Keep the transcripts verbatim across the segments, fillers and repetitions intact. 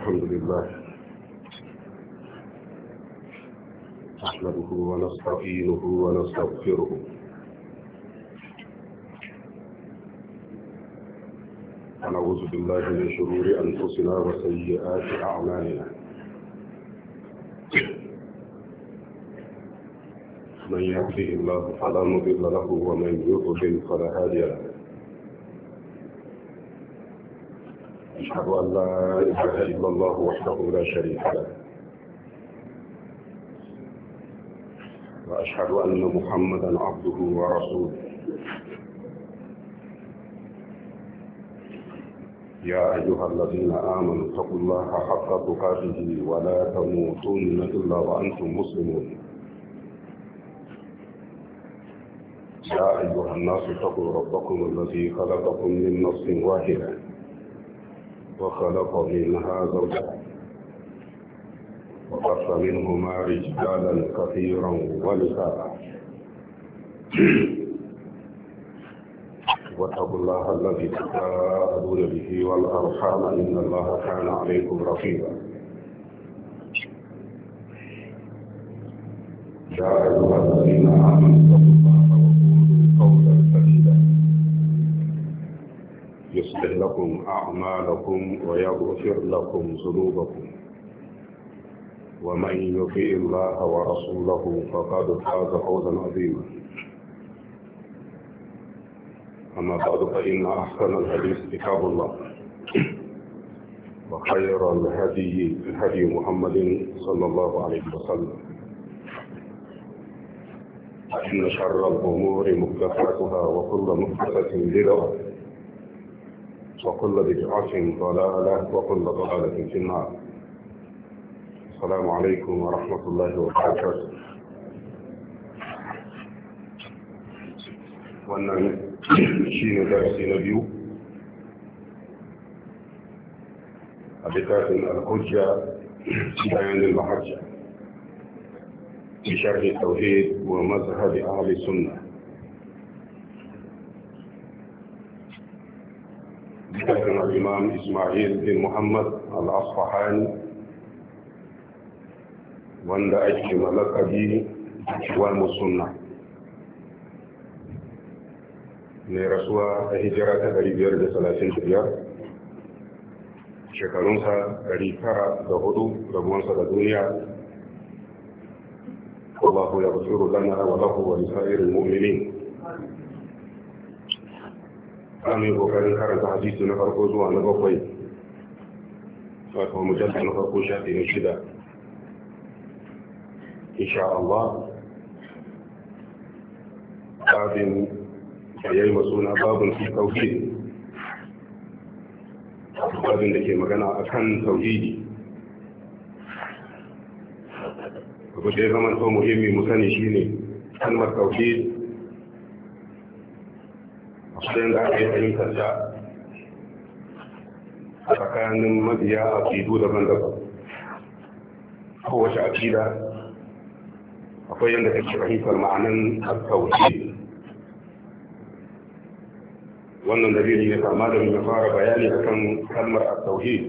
الحمد لله نحمده ونستعينه ونستغفره ونعوذ بالله من شرور أنفسنا وسيئات أعمالنا من يهده الله فلا مضل له ومن يضلل فلا هادي له أشهد أن لا إله إلا الله وحده لا شريك له وأشهد أن محمدا عبده ورسوله يا أيها الذين آمنوا اتقوا الله حق تقاته ولا تموتن إلا وأنتم مسلمون يا أيها الناس اتقوا ربكم الذي خلقكم من نفس واحدة وخلق منها زوجها وبث منهما رجالا كثيرا ونساء واتقوا الله الذي تساءلون به والأرحام إن الله كان عليكم رقيبا يا أيها الذين آمنوا اتقوا الله وقولوا قولا سديدا يصلح لكم أعمالكم ويغفر لكم ذنوبكم ومن يطع الله ورسوله فقد فاز فوزا عظيما أما بعد فإن أحسن الحديث كتاب الله وخير الهدي هدي محمد صلى الله عليه وسلم فإن شر الأمور محدثاتها وكل محدثة بدعة وكل بدعة ضلالة وكل ضلالة في النار. السلام عليكم ورحمة الله وبركاته. wannan shi ne darasi na biyu a littafin al-hujja bayan al-mahajja fi sharhi tauhid wa mazhab ahli sunnah. littafin al-imam Ismail bin Muhammad al-Asfahani wanda ake malakabi wa musunna mai rasuwa a hijira ta ɗari biyar da talatin da biyar shekarunsa ɗari tara da hudu rabuwansa da duniya. Allahu ya basiru lana wa lahu wa lisa'iril mu'minin. Za mu yi kokarin karanta hadisi na farko zuwa na bakwai, wato mujallal na farko shafi na shida insha Allah. Babin da ya yi masuna babin fi tauhid, babin da ke magana a kan tauhidi. abu da ya zama to muhimmi mu sani shi ne kalmar tauhid a cikin da aka yi fahimtar ta a tsakanin mabiya a ƙidu daban-daban. kowace aƙida akwai yadda take fahimtar ma'anan tauhid. wannan dalili ya kama da ya fara bayani akan kalmar at-tauhid.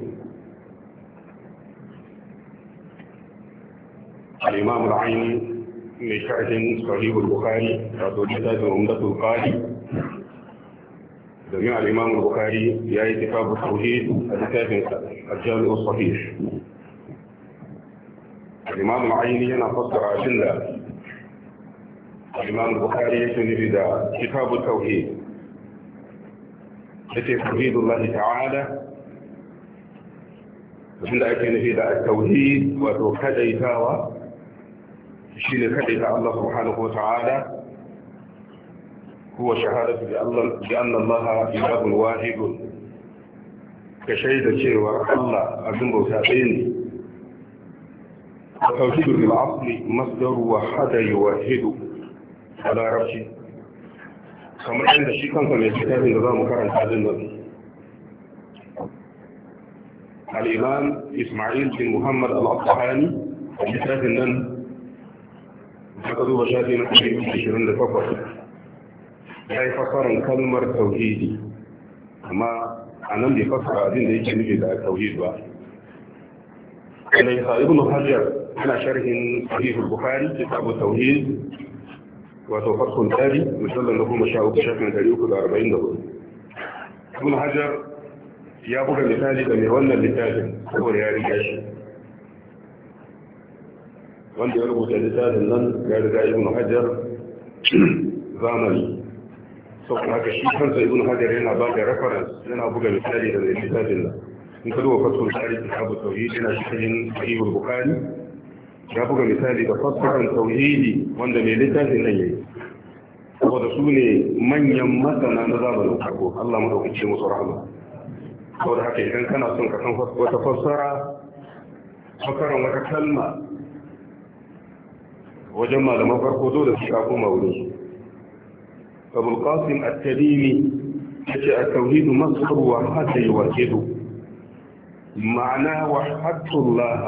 al-imam al-aini mai sharhin sahih al-bukhari wato littafin umdatul qari domin al-imam al-bukhari ya yi kitabu tauhid a littafin al-jami' as-sahih. al-imam al-aini yana fassara abin da al-imam al-bukhari yake nufi da kitabu tauhid. yace tauhidullah ta'ala, abinda ake nufi da at-tauhid wato kadaitawa shine kadaita Allah subhanahu wa ta'ala. huwa shahadatu bi Allah bi anna Allah ilahun wahidun, ka shaida cewa Allah abin bauta ɗaya ne. tauhidu bil asli masdaru wahada yuwahidu a larabci, kamar yadda shi kansa mai littafin da za mu karanta din nan. al-imam Ismail bin Muhammad al-Asfahani a littafin nan aka duba shafi na ashirin da takwas ya yi fasarar kalmar tauhidi, amma a nan bai fasara abin da yake nufi da tauhid ba. وليس ابن حجر على شرح صحيح البخاري كتاب التوحيد وتوفته الآلي مثلا له مشاهد بشكل تاريخ الأربعين دولار. ابن حجر ya buga misali da mai wannan littafin saboda ya riga shi wanda ya rubuta littafin nan ya riga ibn hajar zamani saboda haka shi kansa ibn hajar yana ba da reference yana buga misali da mai littafin nan in ka duba fatul tarihi kitabu tauhid yana cikin sahih al-bukhari ya buga misali da fassarar tauhidi wanda mai littafin nan yayi saboda su ne manyan masana na zamanin farko Allah madaukake musu rahama saboda haka idan kana son ka san wata fassara fassarar wata kalma wajen malaman farko dole su ka koma wurin su Abul Qasim At-Tamimi yace at-tauhid masdar wa hada yuwahidu ma'ana wahadullah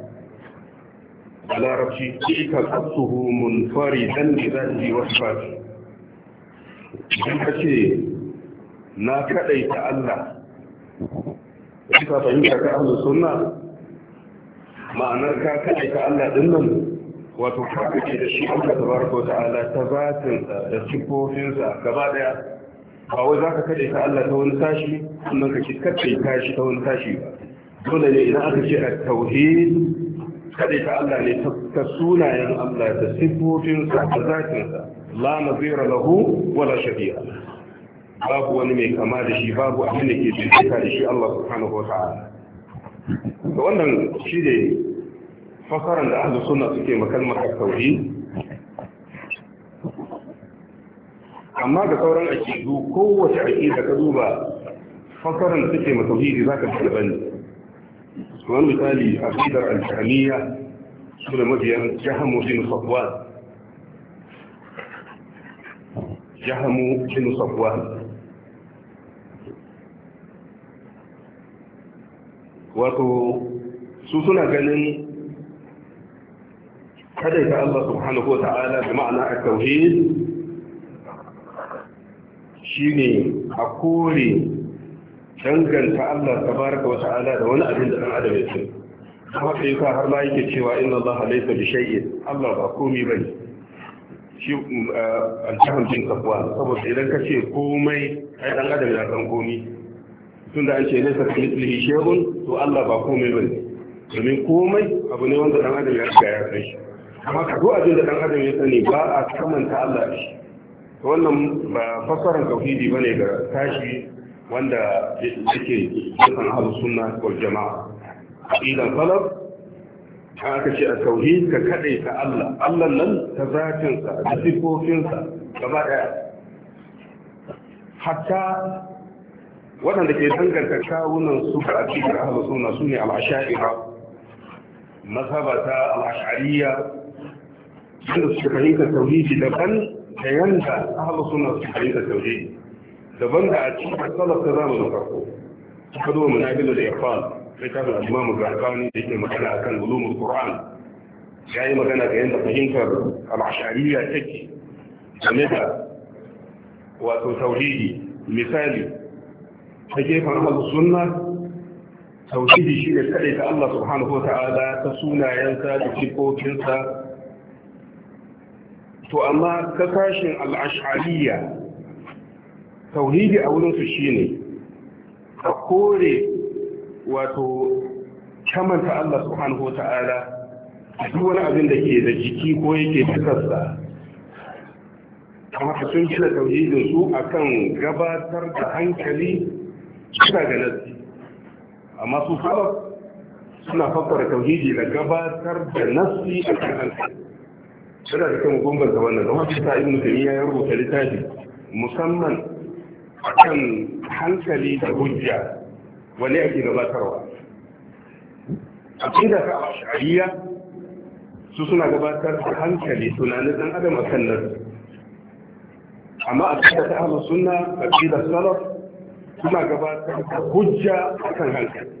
ala rabbi ika qassuhu munfaridan bi dhatihi wa sifatihi idan kace na kadaita Allah suka fahimta ka ahlus sunna ma'anar ka kaɗai ka Allah din nan wato ka kaɗai da shi Allah tabaraka wa ta'ala ta zatin da sifofinsa gaba daya ba wai zaka kaɗai ka Allah ta wani tashi sannan ka kaɗai ka shi ta wani tashi ba dole ne idan aka ce at-tauhid kaɗai ka Allah ne ta sunayen Allah da sifofinsa da zatinsa la nazira lahu wala shabiha babu wani mai kama da shi babu abin da ke daidaita da shi Allah subhanahu wa ta'ala da wannan shi ne fasaran da ahlus sunna suke makalmar tauhid amma ga sauran aqidu kowace aqida ka duba fasaran da suke ma tauhidi zaka ga daban kamar misali aqidar al-jahmiyya su da mabiyan jahamu bin safwan jahamu bin safwan wato su suna ganin kada ta Allah subhanahu wa ta'ala da ma'ana a tauhid shine a kore danganta Allah tabaraka wa ta'ala da wani abin da dan adam ya ce haka yasa har ma yake cewa inna Allah laysa bi shay'in Allah ba komai bane shi al-jahm bin safwan saboda idan ka ce komai ai dan adam ya san komai tunda an ce laysa kamithlihi shay'un to Allah ba komai bane domin komai abu ne wanda dan adam ya riga ya san shi amma ka duk abin da dan adam ya sani ba a kamanta Allah da shi to wannan ba fasaran tauhidi bane ga tashi wanda yake cikin ahlus sunna wal jamaa idan salaf aka ce at-tauhid ka kadai ta Allah Allah nan ta zatin sa da sifofin sa gaba daya hatta waɗanda ke danganta kawunan su ga akidar ahlus sunna sune al-ash'ariyya mazhabata al-ash'ariyya wanda suka fahimta tauhidi daban da yanda ahlus sunna suka fahimta tauhidi daban da a cikin salaf ta zamanin farko suka zo munabilu da iqbal sai kafin al-imam al-Zarqani da yake magana akan ulumul Qur'an yayi magana ga yanda fahimtar al-ash'ariyya take game da wato tauhidi misali ta gefen ahlus sunna tauhidi shi ne kadai ta Allah subhanahu wa ta'ala ta sunayensa da sifofinsa to amma ta kashin al-ash'ariyya tauhidi a wurinsu shi ne a kore wato kamanta Allah subhanahu wa ta'ala duk wani abin da ke da jiki ko yake fitarsa kamar sun gina tauhidinsu a kan gabatar da hankali suna ga nasi amma su salaf suna fassara tauhidi da gabatar da nasi a kan hankali suna da kan gumbanta wannan da wasu ta ibn taymiya ya rubuta littafi musamman akan hankali da hujja wani ake gabatarwa aqida ta ash'ariyya su suna gabatar da hankali tunanin dan adam akan nan amma aqida ta ahlus sunna aqida salaf suna gabatar da hujja akan hankali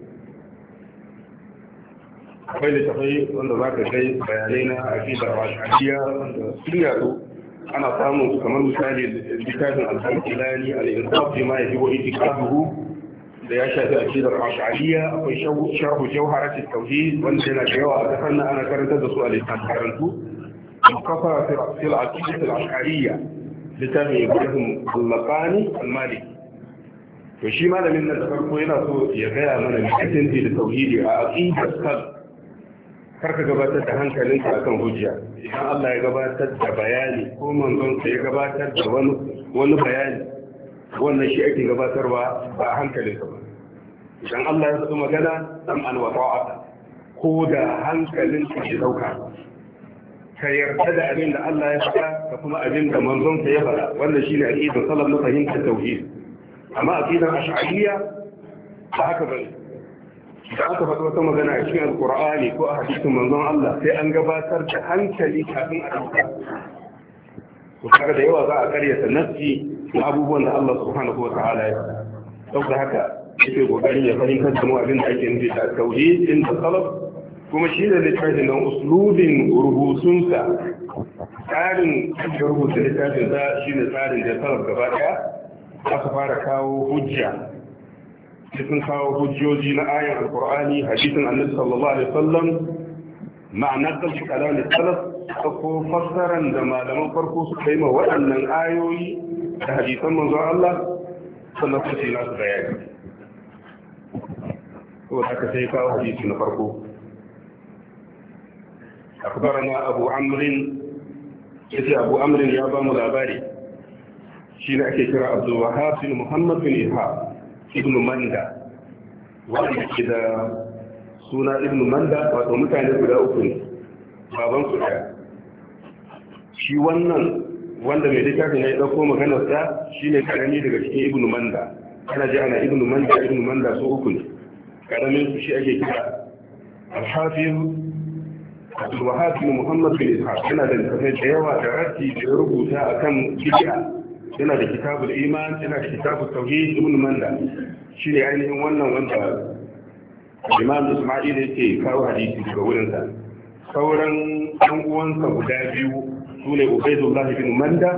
akwai littafai wanda za ka kai bayanai na aqida ash'ariyya wanda sun yaro ana samun kamar misali littafin al-Hilali al-Insaf ma yaji wa itiqaduhu da ya shafi aqidar ash'ariyya, akwai sharh jawharat at-tauhid wanda yana da yawa a kasar nan ana karantar da su a littafin karantu muqassara fi al-aqidah al-ash'ariyya littafin Ibrahim al-Laqani al-Maliki. to shi malamin nan da farko yana so ya gaya mana mutum da tauhidi a aqidar sal kar ka gabatar da hankalinka akan hujja. Idan Allah ya gabatar da bayani ko manzon sa ya gabatar da wani wani bayani, wannan shi ake gabatarwa ba hankalinka ba. Idan Allah ya faɗi magana dan an wa ta'ata ko da hankalinka ya dauka, ka yarda da abin da Allah ya faɗa da kuma abin da manzon sa ya faɗa. Wannan shine aqidar salaf na fahimtar tauhid. Amma aqidar ash'ariyya ba haka bane. da aka faɗi wata magana a cikin alkur'ani ko a hadisin manzon Allah sai an gabatar da hankali kafin a ɗauka. to kaga da yawa za a karyata nassi na abubuwan da Allah subhanahu wa ta'ala ya faɗa. saboda haka yake kokarin ya fahimtar da mu abin da ake nufi da tauhid din da salaf, kuma shi da littafin nan uslubin rubutunsa tsarin da rubuta littafin sa shine tsarin da salaf gaba daya aka fara kawo hujja. sun kawo hujjoji na ayan alkur'ani hadisin annabi sallallahu alaihi wasallam ma'anar da kalamin salaf ko fassaran da malaman farko suka yi ma waɗannan ayoyi da hadisan manzon Allah sannan su ce nasu bayani. to haka sai kawo hadisi na farko akbarana abu amrin yace abu amrin ya ba mu labari shine ake kira Abdul Wahhab bin Muhammad bin Ishaq ibn Manda, wanda ke da suna ibn Manda, wato mutane guda uku ne baban su daya. shi wannan wanda mai littafin ya dauko maganar sa shine karami daga cikin ibn Manda. ana ji ana ibn Manda ibn Manda su uku ne. karamin su shi ake kira al-Hafiz Abdul Wahhab bin Muhammad bin Ishaq. yana da littafai da yawa da rati da rubuta akan bid'a. yana da kitabul iman, yana da kitabul tauhid. ibn Manda shine ainihin wannan wanda Imam Isma'il yake kawo hadisi daga wurin sa. sauran ɗan uwansa guda biyu sune Ubaydullah bin Manda,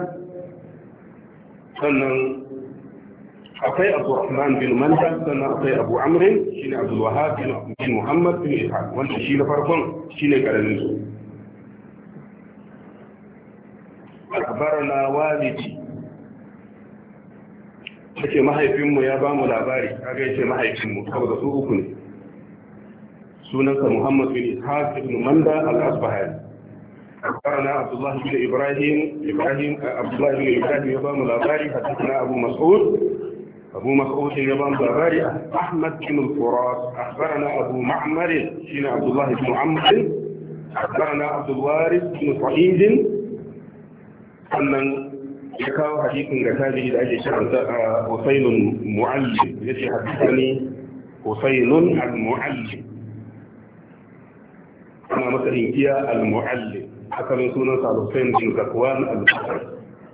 sannan akwai Abu Rahman bin Manda, sannan akwai Abu Amr shine Abdul Wahhab bin Muhammad bin Ishaq, wanda shi na farkon shine karamin su. akbarana walidi yake mahaifinmu ya ba mu labari. kaga yace mahaifinmu saboda su uku ne. sunansa Muhammad bin Ishaq ibn Manda al-Asbahani. أخبرنا عبد الله بن إبراهيم إبراهيم عبد الله بن إبراهيم يبام الأباري. حدثنا أبو مسعود أبو مسعود يبام الأباري. أحمد بن الفرات أخبرنا أبو معمر شين عبد الله بن عمرو. أخبرنا عبد الوارث بن سعيد أن ya kawo hadisin ga tabi'i da ake kiransa Husaynun Mu'allim. yace hadithani Husaynun al-Mu'allim, ana masa inkiya al-Mu'allim. asalin sunansa Husayn bin Zakwan al-Basri.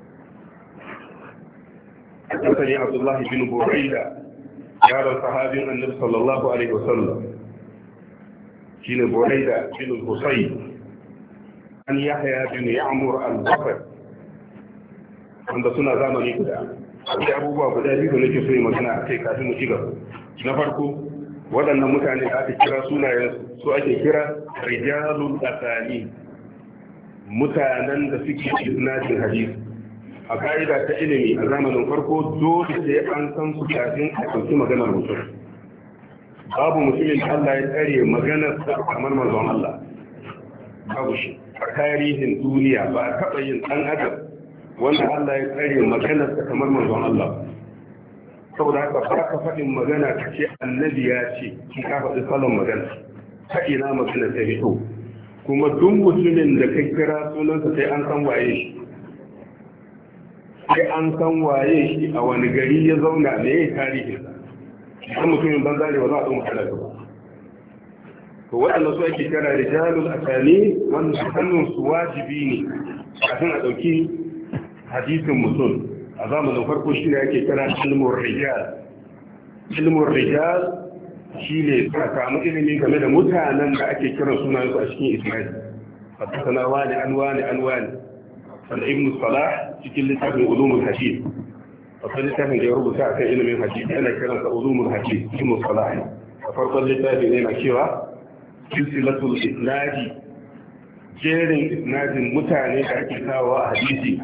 hadithani Abdullah bin Buraida, yaron sahabin Annabi sallallahu alaihi wasallam shine Buraida bin Husayn an Yahya bin Ya'mur al-Basri, wanda suna zamani guda. akwai abubuwa guda biyu da nake so yi magana a kai kafin mu ci gaba. na farko, waɗannan mutane da aka kira sunayen su ake kira rijalul asani, mutanen da suke isnadin hadisi. a ka'ida ta ilimi a zamanin farko dole sai an san su kafin a ɗauki maganar mutum. babu mutumin da Allah ya tsare maganar sa kamar manzon Allah, babu shi a tarihin duniya. ba a taɓa yin ɗan adam wanda Allah ya tsare maganarsa kamar manzon Allah. saboda haka ba ka faɗin magana ka ce annabi ya ce ki ka faɗi salon magana, ta ina magana ta fito. kuma duk mutumin da ka kira sunansa sai an san waye shi, sai an san waye shi a wani gari ya zauna, me ya tarihinsa. idan mutumin banza ne ba za a ɗan magana ba. to waɗanda su ake kira rijalul asani, wanda hannun su wajibi ne kafin a ɗauki hadisin mutum. a zamanin farko shi ne ake kira ilmun rijal. ilmun rijal shi ne ka samu ilimi game da mutanen da ake kiran sunayensu a cikin ismail. fattasana wani an wani an wani wanda ibn salah cikin littafin ulumul hadith akwai littafin da ya rubuta a kan ilimin hadisi ana kiransa ulumul hadis ilmu salahi a farkon littafi ne na cewa silsilatul isnadi jerin isnadin mutane da ake kawo a hadisi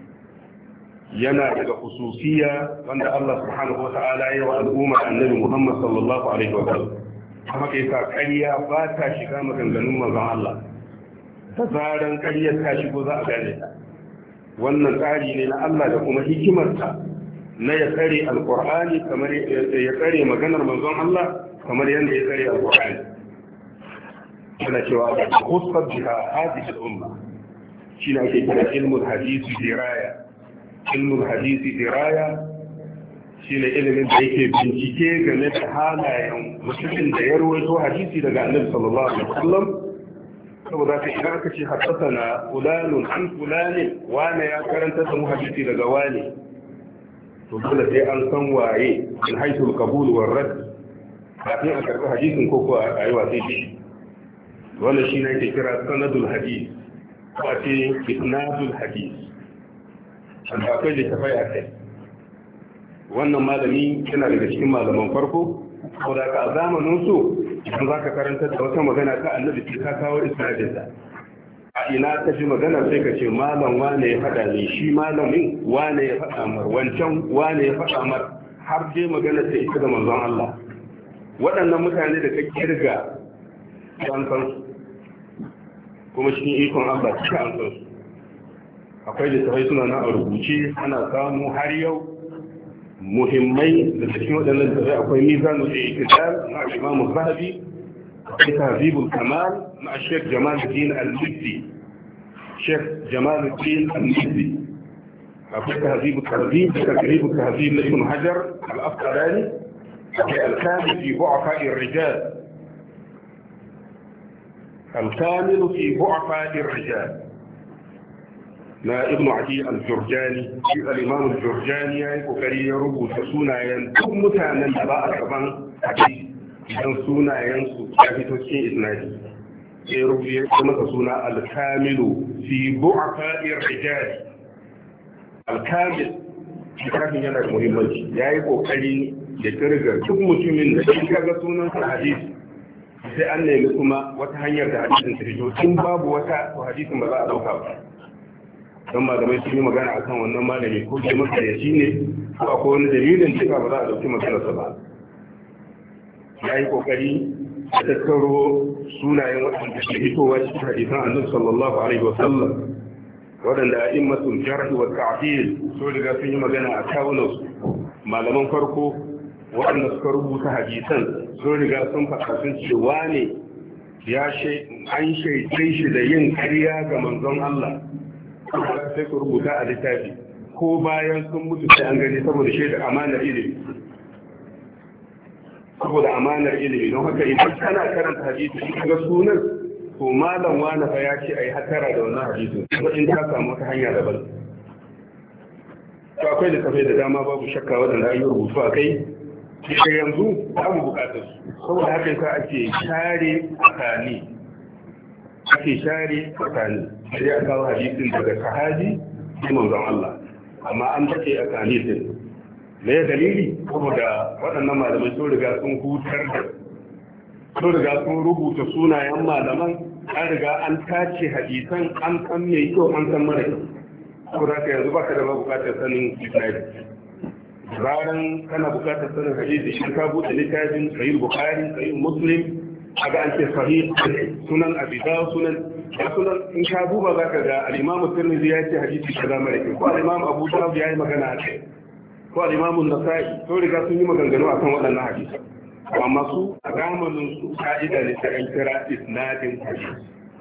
yana daga hususiya wanda Allah subhanahu wata'ala ya wa al'ummar annabi Muhammad sallallahu alaihi wa sallam haka yasa ƙarya ba ta shiga maganganun manzon Allah ta zaran ƙaryar ta shigo za a gane ta wannan tsari ne na Allah da kuma hikimarsa na ya tsare alƙur'ani kamar ya tsare maganar manzon Allah kamar yadda ya tsare alƙur'ani yana cewa da khusfat biha hadhihi al-umma shine ake kira ilmul hadisi diraya ilmul hadisi diraya shine ilimin da yake bincike game da halayen mutumin da ya rawaito hadisi daga Annabi sallallahu alaihi wasallam saboda ka idan aka ce haddathana fulanun an fulanin wane ya karanta da mu hadisi daga wane to dole sai an san waye in haisul qabul war rad kafin a karɓi hadisin ko ko a yi wasai shi wannan shi ne ake kira sanadul hadis ko a ce isnadul hadis wanda akwai littafai a kai wannan malami yana daga cikin malaman farko saboda ka a zamanin su idan za ka karanta da wata magana ta annabi sai ka kawo isnadinsa a ina ka ji magana sai ka ce malam wane ya faɗa ne shi malamin wane ya faɗa mar wancan wane ya faɗa mar har dai magana ta ita da manzon Allah waɗannan mutane da ka kirga an san su kuma cikin ikon Allah cika an san su akwai littafai suna na a rubuce ana samu har yau muhimmai da cikin waɗannan littafai akwai mizanul i'tidal na Imam Zahabi akwai Tahzibul Kamal na Sheikh Jamaluddin Al-Mizzi Sheikh Jamaluddin Al-Mizzi akwai Tahzibul Tahzib da Taqribul Tahzib na Ibn Hajar Al-Asqalani akwai Al-Kamil fi Du'afa'i ar-Rijal Al-Kamil fi Du'afa'i ar-Rijal na ibn Adi al-Jurjani shi al-Imam al-Jurjani yayi kokari ya rubuta sunayen duk mutanen da ba a gaban hadisi idan sunayen su ya fito cikin isnadi sai rubuta masa suna al-Kamilu fi bu'afa'i ar-rijal al-Kamil shi kafin yana da muhimmanci yayi kokari ya kirga duk mutumin da shi kaga sunan sa hadisi sai an nemi kuma wata hanyar da hadisin ta fito in babu wata to hadisin ba za a dauka ba don malamai sun yi magana a kan wannan malami ko ke makaryaci ne ko akwai wani dalilin cika ba za a dauki maganarsa ba ya yi kokari a tattaro sunayen waɗanda ke fitowa cikin hadisan annabi sallallahu alaihi wasallam waɗanda a immatul jarh wa ta'dil so riga sun yi magana a kawunan su malaman farko waɗanda suka rubuta hadisan so riga sun faɗa sun ce wane ya an shaidai shi da yin ƙarya ga manzon Allah sai ku rubuta a littafi ko bayan sun mutu sai an gani saboda shaida amanar ilimi saboda amanar ilimi don haka idan kana karanta hadisi in ga sunan to malam wani fa ya ce ai hatara da wannan hadisi kuma in ka samu wata hanya daban to akwai da kafai da dama babu shakka wadanda an yi rubutu a kai sai yanzu za mu bukatar su saboda haka yasa ake share tsakani ake share tsakani sai ya kawo hadisin daga sahabi sai manzon Allah amma an dace a hadisin me dalili saboda waɗannan malamai sun riga sun hutar da sun riga sun rubuta sunayen malaman an riga an tace hadisan an san mai kyau an san mara kyau saboda haka yanzu baka da bukatar sanin isnadi ranar kana bukatar sanin hadisi in ka buɗe littafin sahih bukhari sahih muslim aga an ce sahih sunan abi dawud sunan ya sunan in ka duba zaka ga al-imam at-tirmidhi ya ce hadisi kaza mara kyau ko al-imam abu dawud ya yi magana a kai ko al-imam an-nasa'i to riga sun yi maganganu akan waɗannan hadisi amma su a zamanin su ka'ida ne ta an kira isnadin hadisi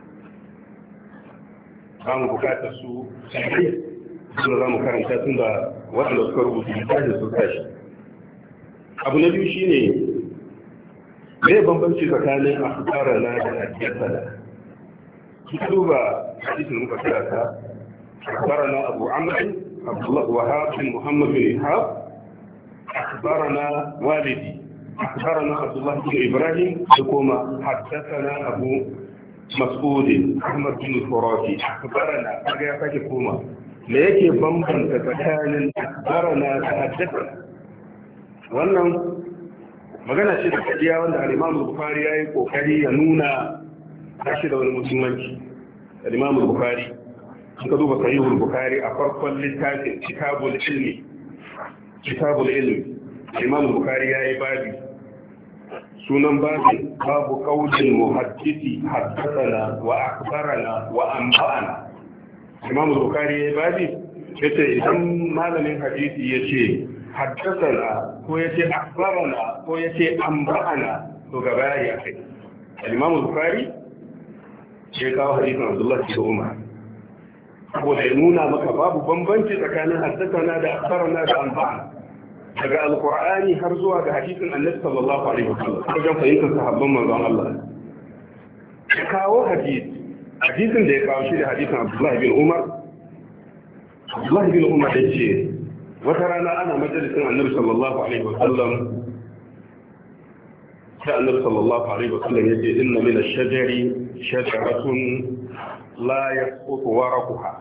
ba mu bukatar su sai kuma za mu karanta tun da waɗanda suka rubuta littafin su tashi abu na biyu shine me bambanci tsakanin akhbara na da hadithana kika duba hadisin muka karanta akhbara na abu amr abdullah wahab bin muhammad bin ihab akhbara na walidi akhbara na abdullah bin ibrahim da kuma haddathana abu mas'ud ahmad bin furati akhbara na kaga ya sake koma me yake bambanta tsakanin akbarana da haddathana wannan magana ce da kadiya wanda al-Imam Bukhari yayi kokari ya nuna kashi da wani musulmanci. al-Imam Bukhari in ka duba sahih al-Bukhari a farkon littafin kitabul ilmi kitabul ilmi al-Imam Bukhari yayi babi sunan babin babu qaulil muhaddisi haddathana wa akhbarana wa anba'ana. Imam Bukhari yayi babi yace idan malamin hadisi yace haddathana ko yace akhbarana ko yace anba'ana to gaba ya kai. Imam Bukhari ya kawo hadisin Abdullah bin Umar saboda ya nuna maka babu bambanci tsakanin haddathana da akhbarana da anba'ana daga alkur'ani har zuwa ga hadisin annabi sallallahu alaihi wasallam wajen fahimtar sahabban manzon Allah ya kawo hadisi hadisin da ya kawo shi da hadisin Abdullah bin Umar Abdullah bin Umar ya ce wata rana ana majalisin annabi sallallahu alaihi wasallam sai annabi sallallahu alaihi wasallam ya ce inna min ash-shajari shajaratun la yasqutu waraquha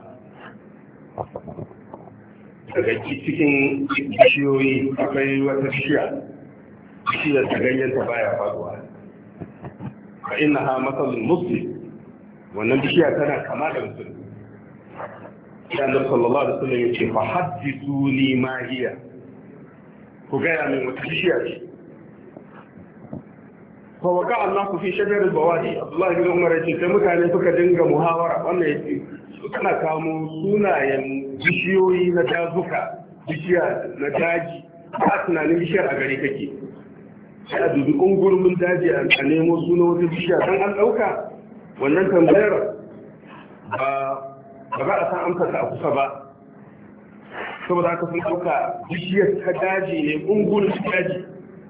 daga cikin bishiyoyi akwai wata bishiya bishiyar da ganyenta baya faduwa fa innaha masalul muslim wannan bishiya tana kama da musulmi sai annabi sallallahu alaihi wasallam yace fa haddithuni ma hiya ku ga min wata bishiya ce fa waka Allah fi shajar al-bawadi Abdullah ibn Umar yace sai mutane suka dinga muhawara wannan yace kana kamo sunayen bishiyoyi na dazuka bishiya na daji ba tunanin bishiyar a gare kake sai a dubi ungurmin daji a nemo suna wata bishiya don an ɗauka wannan tambayar ba za a san amsa ta a kusa ba saboda haka sun ɗauka bishiyar ta daji ne ungurmin daji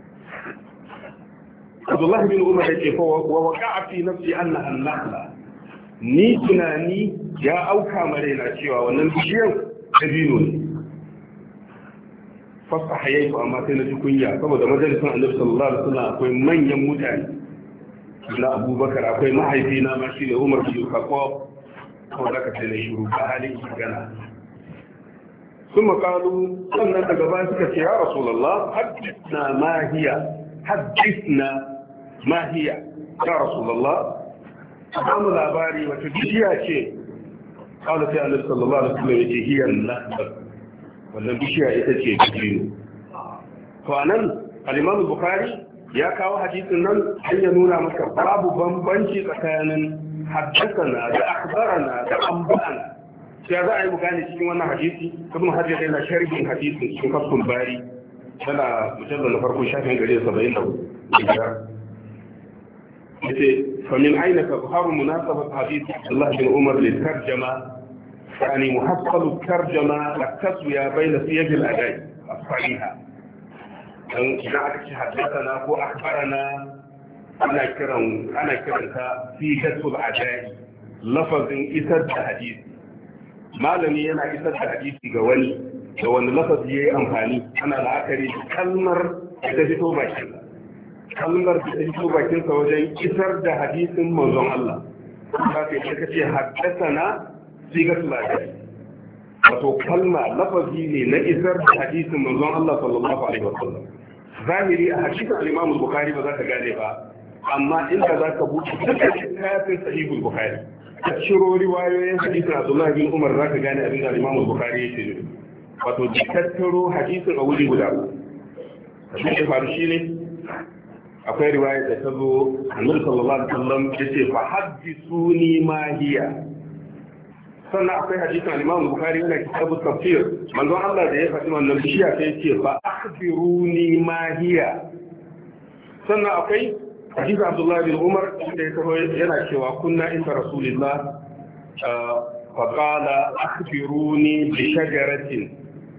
Abdullahi bin Umar ya ce fa wa waqa'a fi nafsi anna an-nakhla ni tunani ya auka mare na cewa wannan bishiyar dabino ne fasta hayaitu amma sai na ji kunya saboda majalisun annabi sallallahu alaihi wasallam akwai manyan mutane na Abubakar akwai mahaifina ma shi ne Umar bin Khattab ko da ka sai na shiru ba halin magana ثم قالوا sannan daga baya suka ce ya rasulullah hadithna ma hiya hadithna ma hiya ya rasulullah samu labari wata bishiya ce kawai sai annabi sallallahu alaihi wasallam yace hiya an-nakhla wannan bishiya ita ce dabino to anan al-Imam Bukhari ya kawo hadisin nan har ya nuna maka babu bambanci tsakanin haddathana da akhbarana da anba'ana sai za a yi gane cikin wannan hadisi ibn Hajar yana sharhin hadisin cikin Fathul Bari tana mujallal na farko shafin gari saba'in da hudu فمن أين تظهر مناسبة حديث عبد الله بن عمر للترجمة يعني محصل الترجمة والتسوية بين سياج الأداء الصحيحة إذا حدثنا أو أخبرنا أنا كرم أنا كرمت في كتب الأداء لفظ إسد حديث ما لم ينا إسد حديث جواني جوان لفظ يي أمفاني أنا العكري كلمر تجدو باشر kalmar da ta fito bakinsa wajen isar da hadisin manzon Allah ta ce ka ce haddasana sigatul adai wato kalma lafazi ne na isar da hadisin manzon Allah sallallahu alaihi wasallam zahiri a hadisin al-Imam Bukhari ba za ka gane ba amma inda za ka buɗe dukkan kafin sahihul Bukhari ka ciro riwayoyin hadisin Abdullah bin Umar za ka gane abin da al-Imam Bukhari yake ne wato tattaro hadisin a wuri guda shi ne faru shi ne akwai riwaya da ta zo annabi sallallahu alaihi wasallam yace fa haddithuni ma hiya sannan akwai hadisin al-Imam Bukhari yana kitabu tafsir manzon Allah da ya faɗi wannan bishiya sai yace fa akhbiruni ma hiya sannan akwai hadisin Abdullah bin Umar da ya taho yana cewa kunna inda Rasulullah fa qala akhbiruni bi shajaratin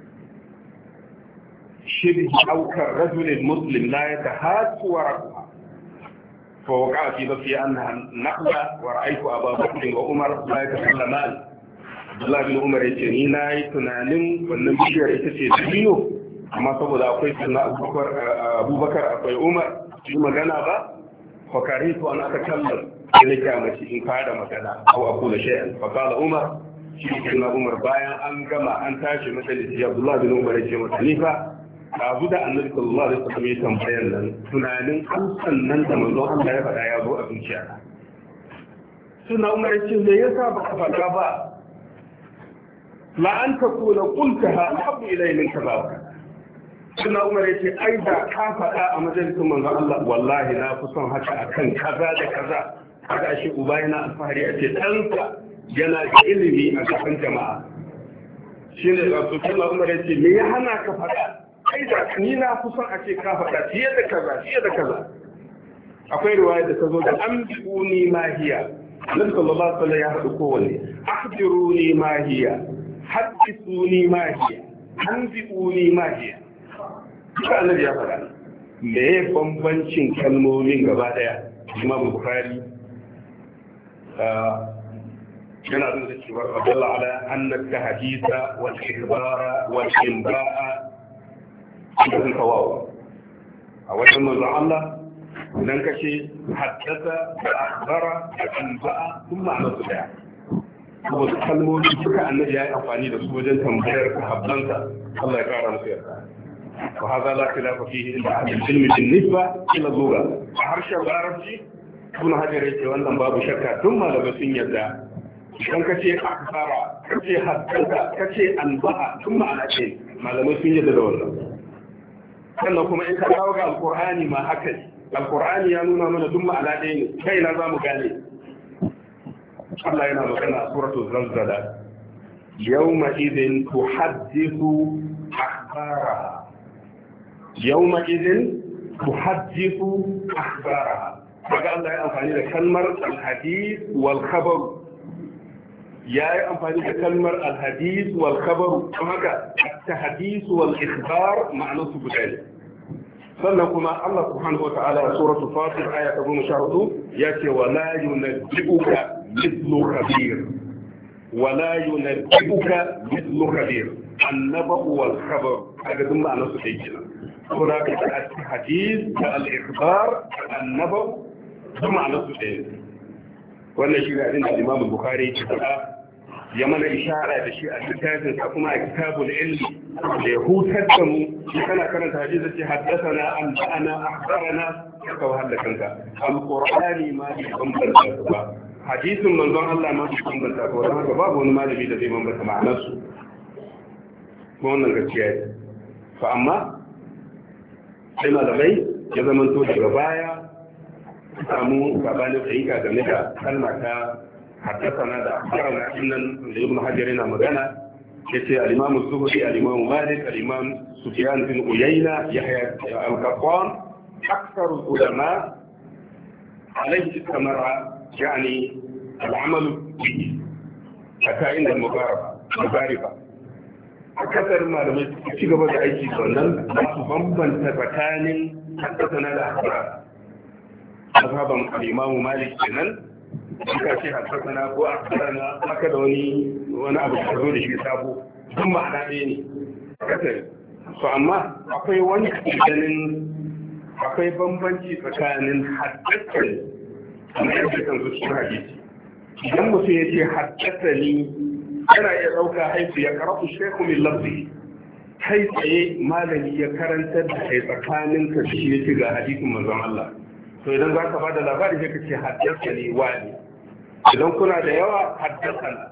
شبه أو كالرجل المسلم لا يتهات ورقها فوقع في نفسي أنها نقلة ورأيت أبا بكر وعمر لا يتكلمان عبد الله بن عمر يتني لا يتنالم والنبي يتسي دينه أما سبب أقوي سنة أبو بكر أقوي عمر في مغانا با فكرهت أن أتكلم إلى كامتي إن كاد مغانا أو أقول شيئا فقال عمر shi na Umar bayan an gama an tashi majalisi Abdullah bin Umar ya ce masa khalifa abu da annabi sallallahu alaihi wasallam ya tambayar nan tunanin amsan nan da manzon Allah ya faɗa ya zo a zuciya suna Umar ya ce me yasa baka faɗa ba la an takuna qultaha ahabbu ilayhi min kabaka suna Umar ya ce ai da ka faɗa a majalisin manzon Allah wallahi na fi son haka akan kaza da kaza kaga shi uba yana alfahari a ce ɗansa yana da ilimi a gaban jama'a shi ne da su suna Umar ya ce me ya hana ka faɗa ai da ni na fi son a ce ka faɗa fiye da kaza fiye da kaza akwai riwaya da ta zo da an bi'uni mahiya annabi sallallahu alaihi wasallam ya faɗi kowanne akhbiruni mahiya haddithuni mahiya anbi'uni mahiya duka annabi ya faɗa me bambancin kalmomin gaba daya Imam Bukhari yana da cewa wadalla ala anna tahditha wal ikhbara wal inba'a cikin kawawa a wajen manzon Allah idan ka ce haddasa da akhbara da anba'a sun ma'ana su daya kuma su kalmomi duka annabi ya yi amfani da su wajen tambayar sahabbansa Allah ya kara musu yarda wa hadha la khilafa fihi inda ahli ilmi bin nisba ila lugha a harshen larabci ibn hajar yake wannan babu shakka tun malamai sun yarda idan ka ce akhbara ka ce haddasa ka ce anba'a tun ma'ana ce malamai sun yarda da wannan sannan kuma in ka dawo ga alkur'ani ma haka ne alkur'ani ya nuna mana duk ma'ana ɗaya ne kai na za mu gane Allah yana magana a suratul zalzala yawma idin tuhaddithu akhbara yawma idin tuhaddithu akhbara kaga Allah ya amfani da kalmar alhadith wal khabar ya yi amfani da kalmar alhadith wal khabar don haka at-tahdith wal ikhbar ma'anarsu guda ne sannan kuma Allah subhanahu wata'ala a suratul fatir aya ta goma sha hudu ya ce wala yunabbi'uka mithlu khabir wala yunabbi'uka mithlu khabir annaba'u wal khabar kaga duk ma'anarsu dai kenan saboda ka at-tahdith da al-ikhbar annaba'u duk ma'anarsu dai wannan shi ne abin da Imam Bukhari ya faɗa ya mana ishara da shi a littafin sa kuma a kitabul ilmi da ya hutar da mu shi kana karanta hadisi ce haddathana an ba'ana akhbarana ka wahala kanka alqur'ani ma bi bambanta ba hadisin manzon Allah ma bi bambanta ba don haka babu wani malami da zai bambanta ma'anar su ko wannan gaskiya ne fa amma sai malamai ya zama to daga baya samu gabanin fahimta game da kalma ta حدثنا ده أخبرنا إن ابن حجر هنا مدانا يتي الإمام الزهري الإمام مالك الإمام سفيان بن عيينة يحيى القطان أكثر العلماء عليه استمر يعني العمل به حتى عند المباركة المباركة أكثر ما لم يتيجي بدأ أي شيء سنن بمبن تبتان حدثنا ده أخبرنا مذهب الإمام مالك سنن suka ce haddasana ko akbarana haka da wani wani abu da zo da shi sabo duk ma'ana ɗaya ne kasar so amma akwai wani ganin akwai bambanci tsakanin haddasa kamar yadda kan zo cikin hadisi idan mutum ya ce haddasa ni yana iya ɗauka haifu ya karatu shekhu min lafzi kai tsaye malami ya karantar da kai tsakanin ka shi ya ci ga hadisin manzon Allah to idan za ka ba da labari sai ka ce haddasa ni wani idan kuna da yawa haddasana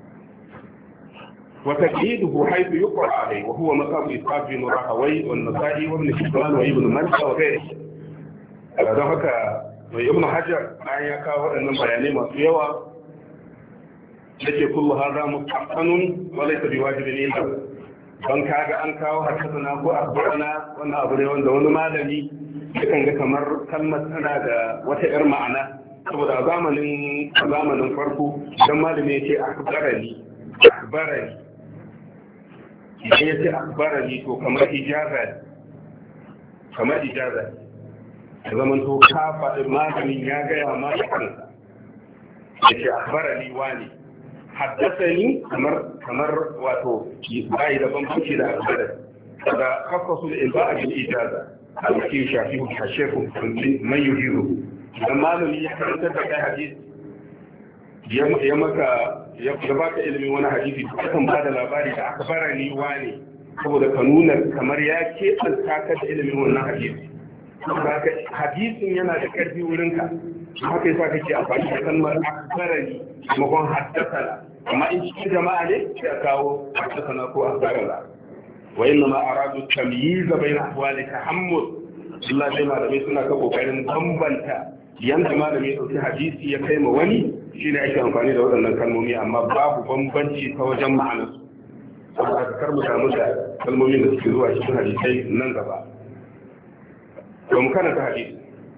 wa taqyiduhu haythu yuqra alayhi wa huwa maqam ishaq bin rahawai wa an-nasa'i wa ibn hibban wa ibn majah wa ghayrihi don haka ibn hajar bayan ya kawo waɗannan bayanai masu yawa yake kullu hadha mustahsanun wa laysa biwajibin illa don kaga an kawo haddasana ko akhbarana wannan abu ne wanda wani malami yakan ga kamar kalmar tana da wata yar ma'ana saboda a zamanin a zamanin farko idan malami ya ce akbarani akbarani idan ya ce akbarani to kamar ijaza kamar ijaza da zaman to ka faɗi malamin ya gaya ma da kansa ya ce akbarani wani haddasani kamar kamar wato bai da bambanci da akbarani da kafasu da ilba'a bil ijaza alki shafi hashefu man yuhiru idan malami ya karantar da kai hadisi ya maka ya baka ilimin wani hadisi kan ba da labari da aka fara ni wane saboda ka nuna kamar ya ke alkaka da ilimin wannan hadisi saboda hadisin yana da karfi wurinka haka yasa kake amfani da kalmar akbarani maimakon haddasana amma in cikin jama'a ne sai a kawo haddasana ko akbarana wa inna ma aradu tamyiz bayna ahwali tahammul Allah dai malamai suna ka kokarin bambanta yanda malami ya dauki hadisi ya kai ma wani shine ake amfani da waɗannan kalmomi amma babu bambanci ta wajen ma'anarsu saboda aka karmu samu da kalmomin da suke zuwa cikin hadisai nan gaba don karanta hadisi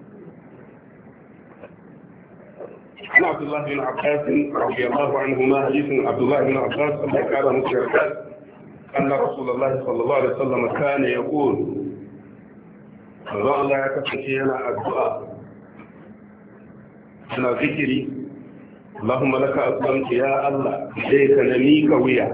عن عبد الله بن عباس رضي الله عنهما حديث عبد الله بن عباس أنه كان مشركا أن رسول الله صلى الله عليه وسلم كان يقول الله لا يكفي أنا الدعاء أنا ذكري اللهم لك أسلمت يا الله إليك نميك ويا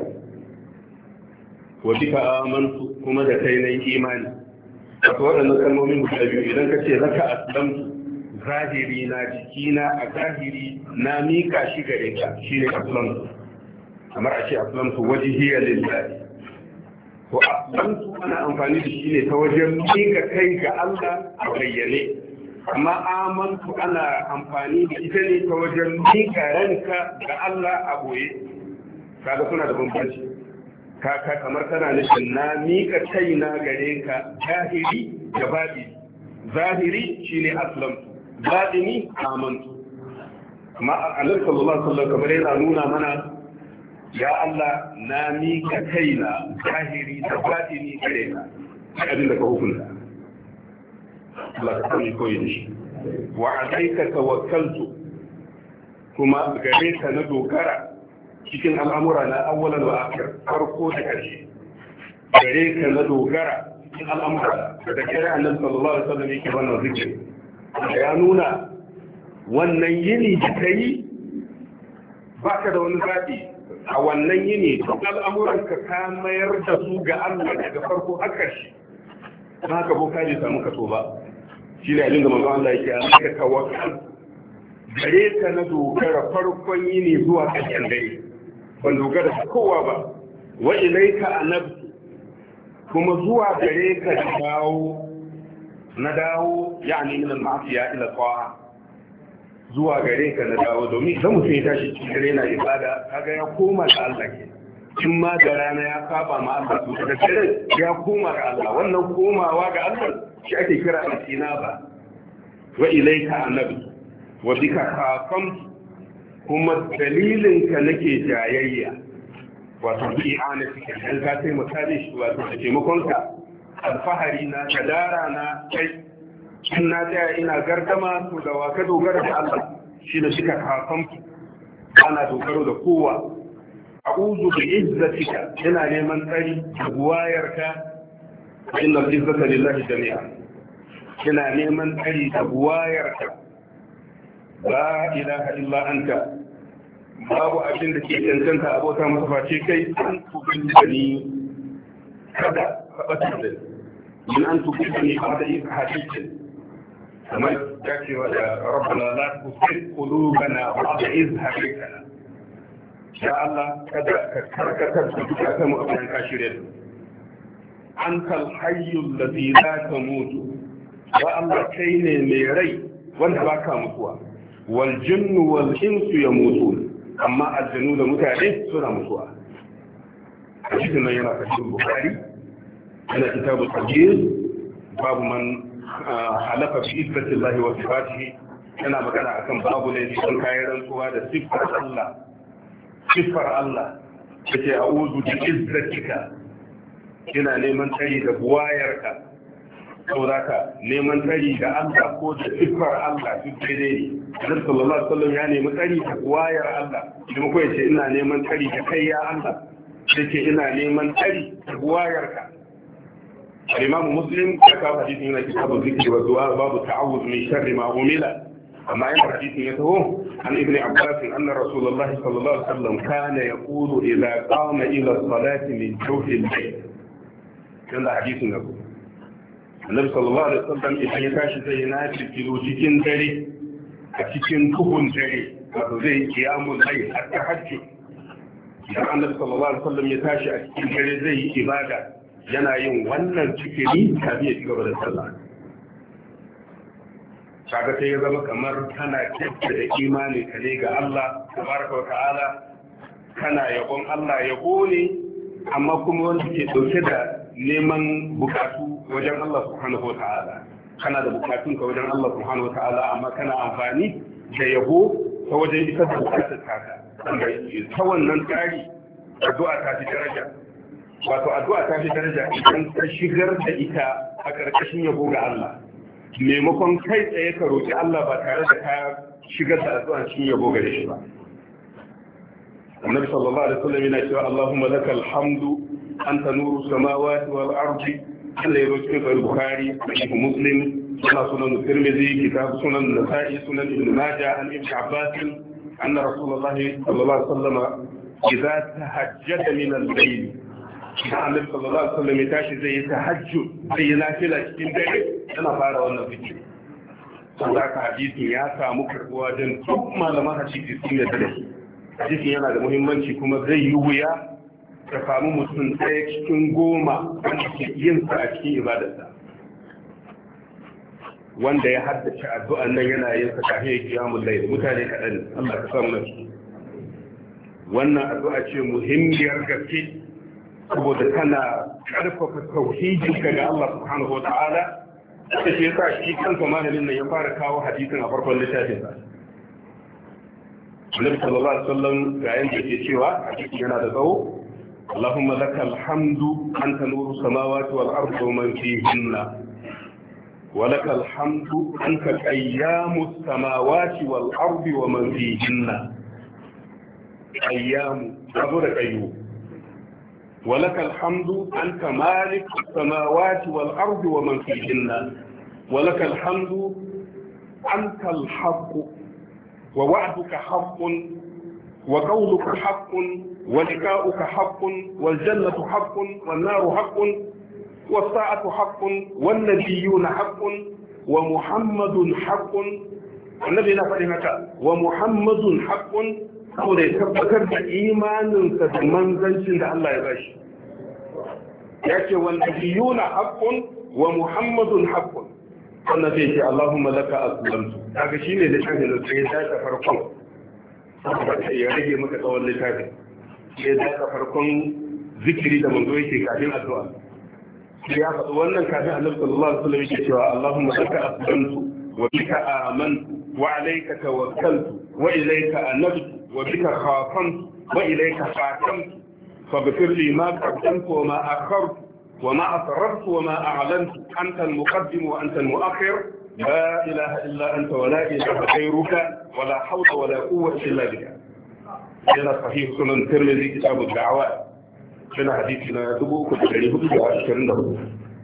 وبك آمنت كما دكيني إيماني أتوقع أن الكلمة من مشابه إذا كتير لك أسلمت zahiri na jikina a zahiri na mika shi gare ka shi ne aslamtu kamar a ce aslamtu wajhiya lillahi to aslamtu ana amfani da shi ne ta wajen mika kai ga Allah a bayyane amma amantu ana amfani da ita ne ta wajen mika ranka ga Allah a boye kaga suna da bambanci kaka kamar kana nufin na mika kaina gare ka zahiri da baɗi zahiri shine aslamtu baɗini amantu amma annabi sallallahu alaihi wasallam kamar yana nuna mana ya Allah na mika kaina zahiri da baɗini gare ka abin da ka hukunta Allah ka sani koyi da shi wa alayka tawakkaltu kuma gare ka na dogara cikin al'amura na awwalan wa akhir farko da ƙarshe gare ka na dogara cikin al'amura da kare annabi sallallahu alaihi wasallam yake wannan zikiri ya nuna wannan yini da ka yi ba ka da wani zaɓi a wannan yini duk al'amuranka ka mayar da su ga Allah daga farko har ƙarshe ba haka boka bai samu kaso ba shi ne abin da manzo Allah yake an ka tawakkal gare ka na dogara farkon yini zuwa ƙarshen dare ban dogara da kowa ba wa ilaika anabtu kuma zuwa gare ka da dawo na dawo yani min al-ma'siya ila ta'a zuwa gare ka na dawo domin idan mutum ya tashi cikin dare na ibada kaga ya koma ga Allah ke in ma da rana ya saba ma Allah to da dare ya koma ga Allah wannan komawa ga Allah shi ake kira al-inaba wa ilayka annabi wa bika khafam kuma dalilin ka nake jayayya wato bi ana cikin dan ka taimaka da shi wato taimakon ka alfahari na kadara na kai in na tsaya ina gardama to da waka dogara da Allah shi da suka kafan ana dogaro da kowa a'udhu bi izzatika ina neman tsari da buwayarka inna izzata lillahi jami'a ina neman tsari da buwayarka la ilaha illa anta babu abin da ke cancanta abota masa face kai an tubin da ni kada ka bata da من أن تبقني بعد إذ حديث كما يأتي ربنا لا تزغ قلوبنا بعد إذ هديتنا يا الله كذا كركتك تكتم أبناء كاشرين أنت الحي الذي لا تموت يا الله كيني ميري وانت باكا متوى والجن والإنس يموتون أما الجنود متعليه سنة متوى حديثنا يرى في البخاري أنا كتاب التجهيز باب من حلف بإثبات الله وصفاته أنا مكان أكم باب الذي كان كائرا هذا صفة الله صفة الله التي أعوذ بعزتك ina neman tsari da buwayarka saboda neman tsari da Allah ko da siffar Allah duk daidai ne Annabi sallallahu alaihi wasallam ya nemi tsari da buwayar Allah idan ko yace ina neman tsari da kai ya Allah yace ina neman tsari da buwayarka الإمام مسلم ذكر حديث من كتاب الذكر والدعاء باب التعوذ من شر ما عمل أما عند حديث يته عن ابن عباس أن رسول الله صلى الله عليه وسلم كان يقول إذا قام إلى الصلاة من جوف الليل كان حديث يقول النبي صلى الله عليه وسلم إذا يكاش زينات الكيلوجيكين دري a cikin duhun dare wato zai yi kiyamun layi a tahajjud idan annabi sallallahu alaihi wasallam ya tashi a cikin dare zai yi ibada yana yin wannan cikiri kafin ya ci gaba da sallah kaga sai ya zama kamar kana kyakkyar da imani ka ne ga Allah tabaraka wa ta'ala kana yabon Allah yabo ne amma kuma wanda ke dauke da neman bukatu wajen Allah subhanahu wa ta'ala kana da bukatun ka wajen Allah subhanahu wa ta'ala amma kana amfani da yabo ta wajen isar da bukatar taka ta wannan tsari addu'a ta fi daraja wato addu'a ta fi daraja idan ka shigar da ita a ƙarƙashin yabo ga Allah maimakon kai tsaye ka roƙi Allah ba tare da ka shigar da addu'a cikin yabo gare shi ba annabi sallallahu alaihi wasallam yana cewa Allahumma lakal hamdu anta nuru samawati wal ardi Allah ya roƙi ka Bukhari sahih Muslim sunan sunan Tirmidhi kitab sunan Nasa'i sunan Ibn Majah an Ibn Abbas anna Rasulullah sallallahu alaihi wasallam idza tahajjada min al-layl annabi sallallahu alaihi wasallam ya tashi zai yi tahajjud zai yi nafila cikin dare yana fara wannan zikiri saboda hadisin ya samu karbuwa don duk malaman hadisi sun yarda da shi hadisin yana da muhimmanci kuma zai yi wuya ka samu mutum ɗaya cikin goma wanda ke yin sa a cikin ibadarsa wanda ya haddace addu'an nan yana yin sa kafin ya kiyamul layl mutane kaɗan Allah ka samu nasu wannan addu'a ce muhimmiyar gaske saboda tana karfafa tauhidin ka ga Allah subhanahu wata'ala da shi yasa shi kansa malamin nan ya fara kawo hadisin a farkon littafin sa Annabi sallallahu alaihi wasallam ga yanda yake cewa hadisi yana da tsawo Allahumma lakal hamdu anta nuru samawati wal ardi wa man fihinna wa lakal hamdu anta qayyamus samawati wal ardi wa man fihinna qayyamu saboda qayyum ولك الحمد أنت مالك السماوات والأرض ومن فيهن ولك الحمد أنت الحق ووعدك حق وقولك حق ولقاؤك حق والجنة حق والنار حق والساعة حق والنبيون حق ومحمد حق النبي نفعلك ومحمد حق saboda ya tabbatar da imaninsa da manzancin da Allah ya bashi ya ce wanda biyuna haƙƙun wa muhammadun haƙƙun sannan sai ce Allahumma laka aslamtu kaga shine da shafin da sai ya dace farkon saboda ya rage maka tsawon littafin sai ya dace farkon zikiri da manzo yake kafin addu'a sai ya faɗi wannan kafin Annabi sallallahu alaihi wasallam yake cewa Allahumma laka aslamtu wa bika amantu wa alayka tawakkaltu wa ilayka anabtu وبك خاصمت وإليك خاتمت فاغفر لي ما قدمت وما أخرت وما أسررت وما أعلنت أنت المقدم وأنت المؤخر لا إله إلا أنت ولا إله غيرك ولا حول ولا قوة إلا بك إلى صحيح سنن الترمذي كتاب الدعوات سنة حديثنا دبو كتير هدو وعشرين دبو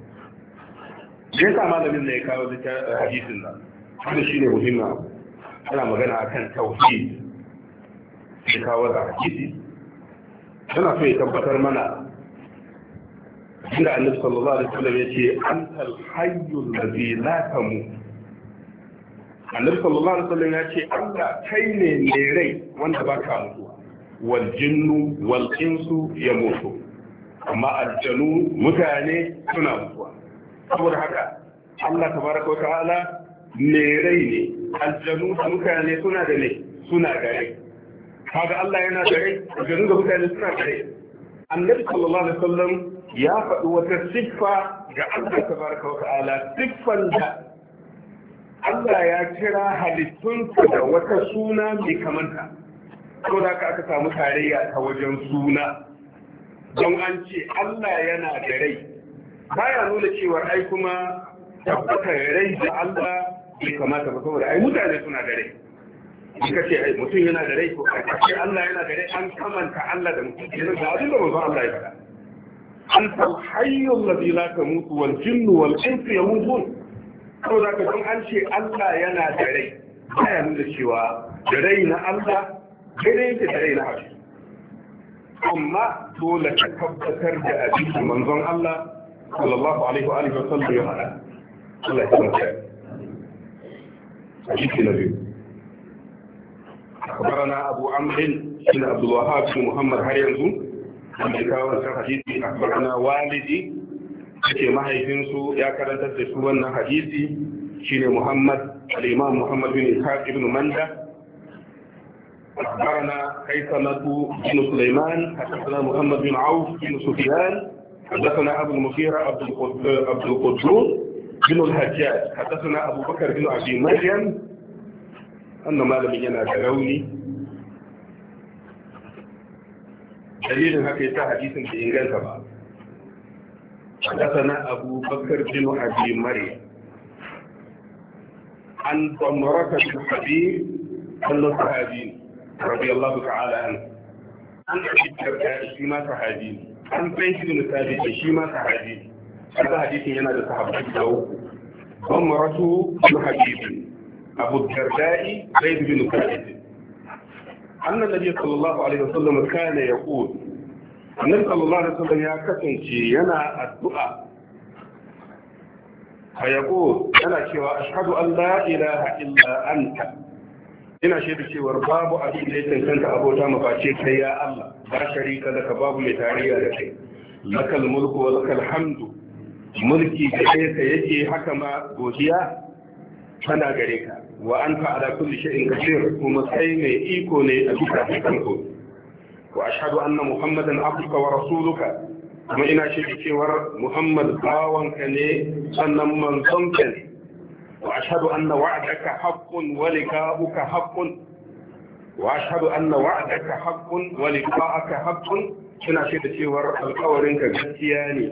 ليس أمانا من نيكاو حديثنا هذا شيء مهم أنا مغنى عن توحيد da kawo da hadisi tana so ya tabbatar mana inda annabi sallallahu alaihi wasallam yace antal hayyul ladhi la tamut annabi sallallahu alaihi wasallam yace Allah kai ne mai rai wanda ba ka mutuwa wal jinnu wal insu yamutu amma aljanu mutane suna mutuwa saboda haka Allah tabaraka wa ta'ala mai rai ne aljanu da mutane suna da ne suna da rai kaga Allah yana da rai garin da mutane suna da rai annabi sallallahu alaihi wasallam ya faɗi wata siffa ga Allah tabaraka wa ta'ala siffan da Allah ya kira halittunsa da wata suna mai kamanta ko da aka samu tarayya ta wajen suna don an ce Allah yana da rai baya nuna cewa ai kuma tabbatar rai da Allah bai kamata ba saboda ai mutane suna da rai in ka ce ai mutum yana da rai ko a ce Allah yana da rai an kamanta Allah da mutum kenan da abin da manzon Allah ya faɗa anta al-hayyu alladhi la tamutu wal jinnu wal insu yamutun saboda ka don an ce Allah yana da rai baya nuna cewa da rai na Allah daidai yake da rai na hafi amma dole ka tabbatar da abin da manzon Allah sallallahu alaihi wa alihi wa sallam ya faɗa Allah ya tsare hadisi na biyu أخبرنا أبو عمرو بن عبد الوهاب بن محمد هريانزو عن كاوان حديثي أخبرنا والدي ke mahaifinsu ya karantar da su wannan hadisi shine Muhammad al-Imam Muhammad bin Ishaq ibn Manda أخبرنا خيثمة بن سليمان حدثنا محمد بن عوف بن سفيان حدثنا أبو المغيرة عبد القدوس بن الحجاج حدثنا أبو بكر بن أبي مريم أن مالك ينا تلوني دليل هكذا حديث في إنجلترا حدثنا أبو بكر بن أبي مريم عن ضمرة بن حبيب الصحابي رضي الله تعالى عنه عن أبي الدرداء شيما صحابي عن زيد بن ثابت شيما صحابي هذا حديث ينادى صحابي له ضمرة بن حبيب أبو الدرداء زيد بن ثابت أن النبي صلى الله عليه وسلم كان يقول النبي صلى الله عليه وسلم يا كسنتي ينا الدعاء فيقول أنا شوى أشهد أن لا إله إلا أنت ina shaida cewar babu abin da ya cancanta abota maface kai ya Allah ba sharika laka babu mai tarayya da kai lakal mulku wa lakal hamdu mulki gare ka yake haka ma godiya tana gare ka wa anta ala kulli shay'in qadir kuma kai mai iko ne a bisa dukkan ko wa ashhadu anna muhammadan abduka wa rasuluka kuma ina shaida cewar muhammad bawanka ne sannan manzonka ne وأشهد أن وعدك حق ولقاؤك حق وأشهد أن وعدك حق ولقاءك حق ina shaida cewar alƙawarinka gaskiya ne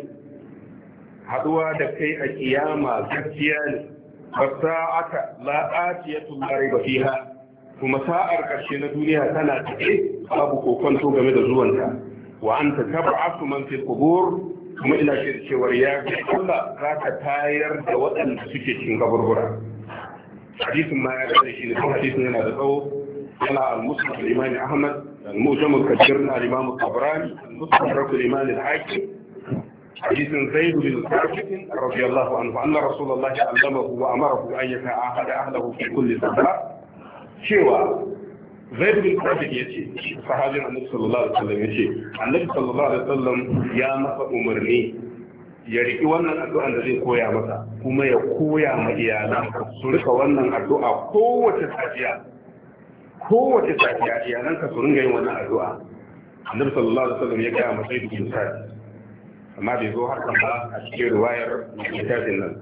haduwa da kai a kiyama gaskiya ne fasa'aka la atiyatu la raiba fiha kuma sa'ar ƙarshe na duniya tana tafe babu kokonto game da zuwanta wa anta tab'atu man fil qubur kuma ina shirin cewar ya fi Allah za ka tayar da waɗanda suke cikin kaburbura. Hadisin ma ya gane shi ne kuma hadisin yana da tsawo yana al-Muslim al-Imam Ahmad al-Mujam al-Kabir na al-Imam Tabrani al-Mustadrak al-Imam al-Hakim hadisin Zaid bin Thabit radiyallahu anhu anna Rasulullah allamahu wa amarahu an yata'ahada ahlahu fi kulli salat cewa Zaid bin Thabit yace sahabin Annabi sallallahu alaihi wasallam yace Annabi sallallahu alaihi wasallam ya masa umarni ya riki wannan addu'an da zai koya masa kuma ya koya ma iyalan su rika wannan addu'a kowace safiya kowace safiya iyalan ka su ringa yin wannan addu'a Annabi sallallahu alaihi wasallam ya ga masa Zaid bin Thabit amma bai zo har ba a cikin riwayar littafin nan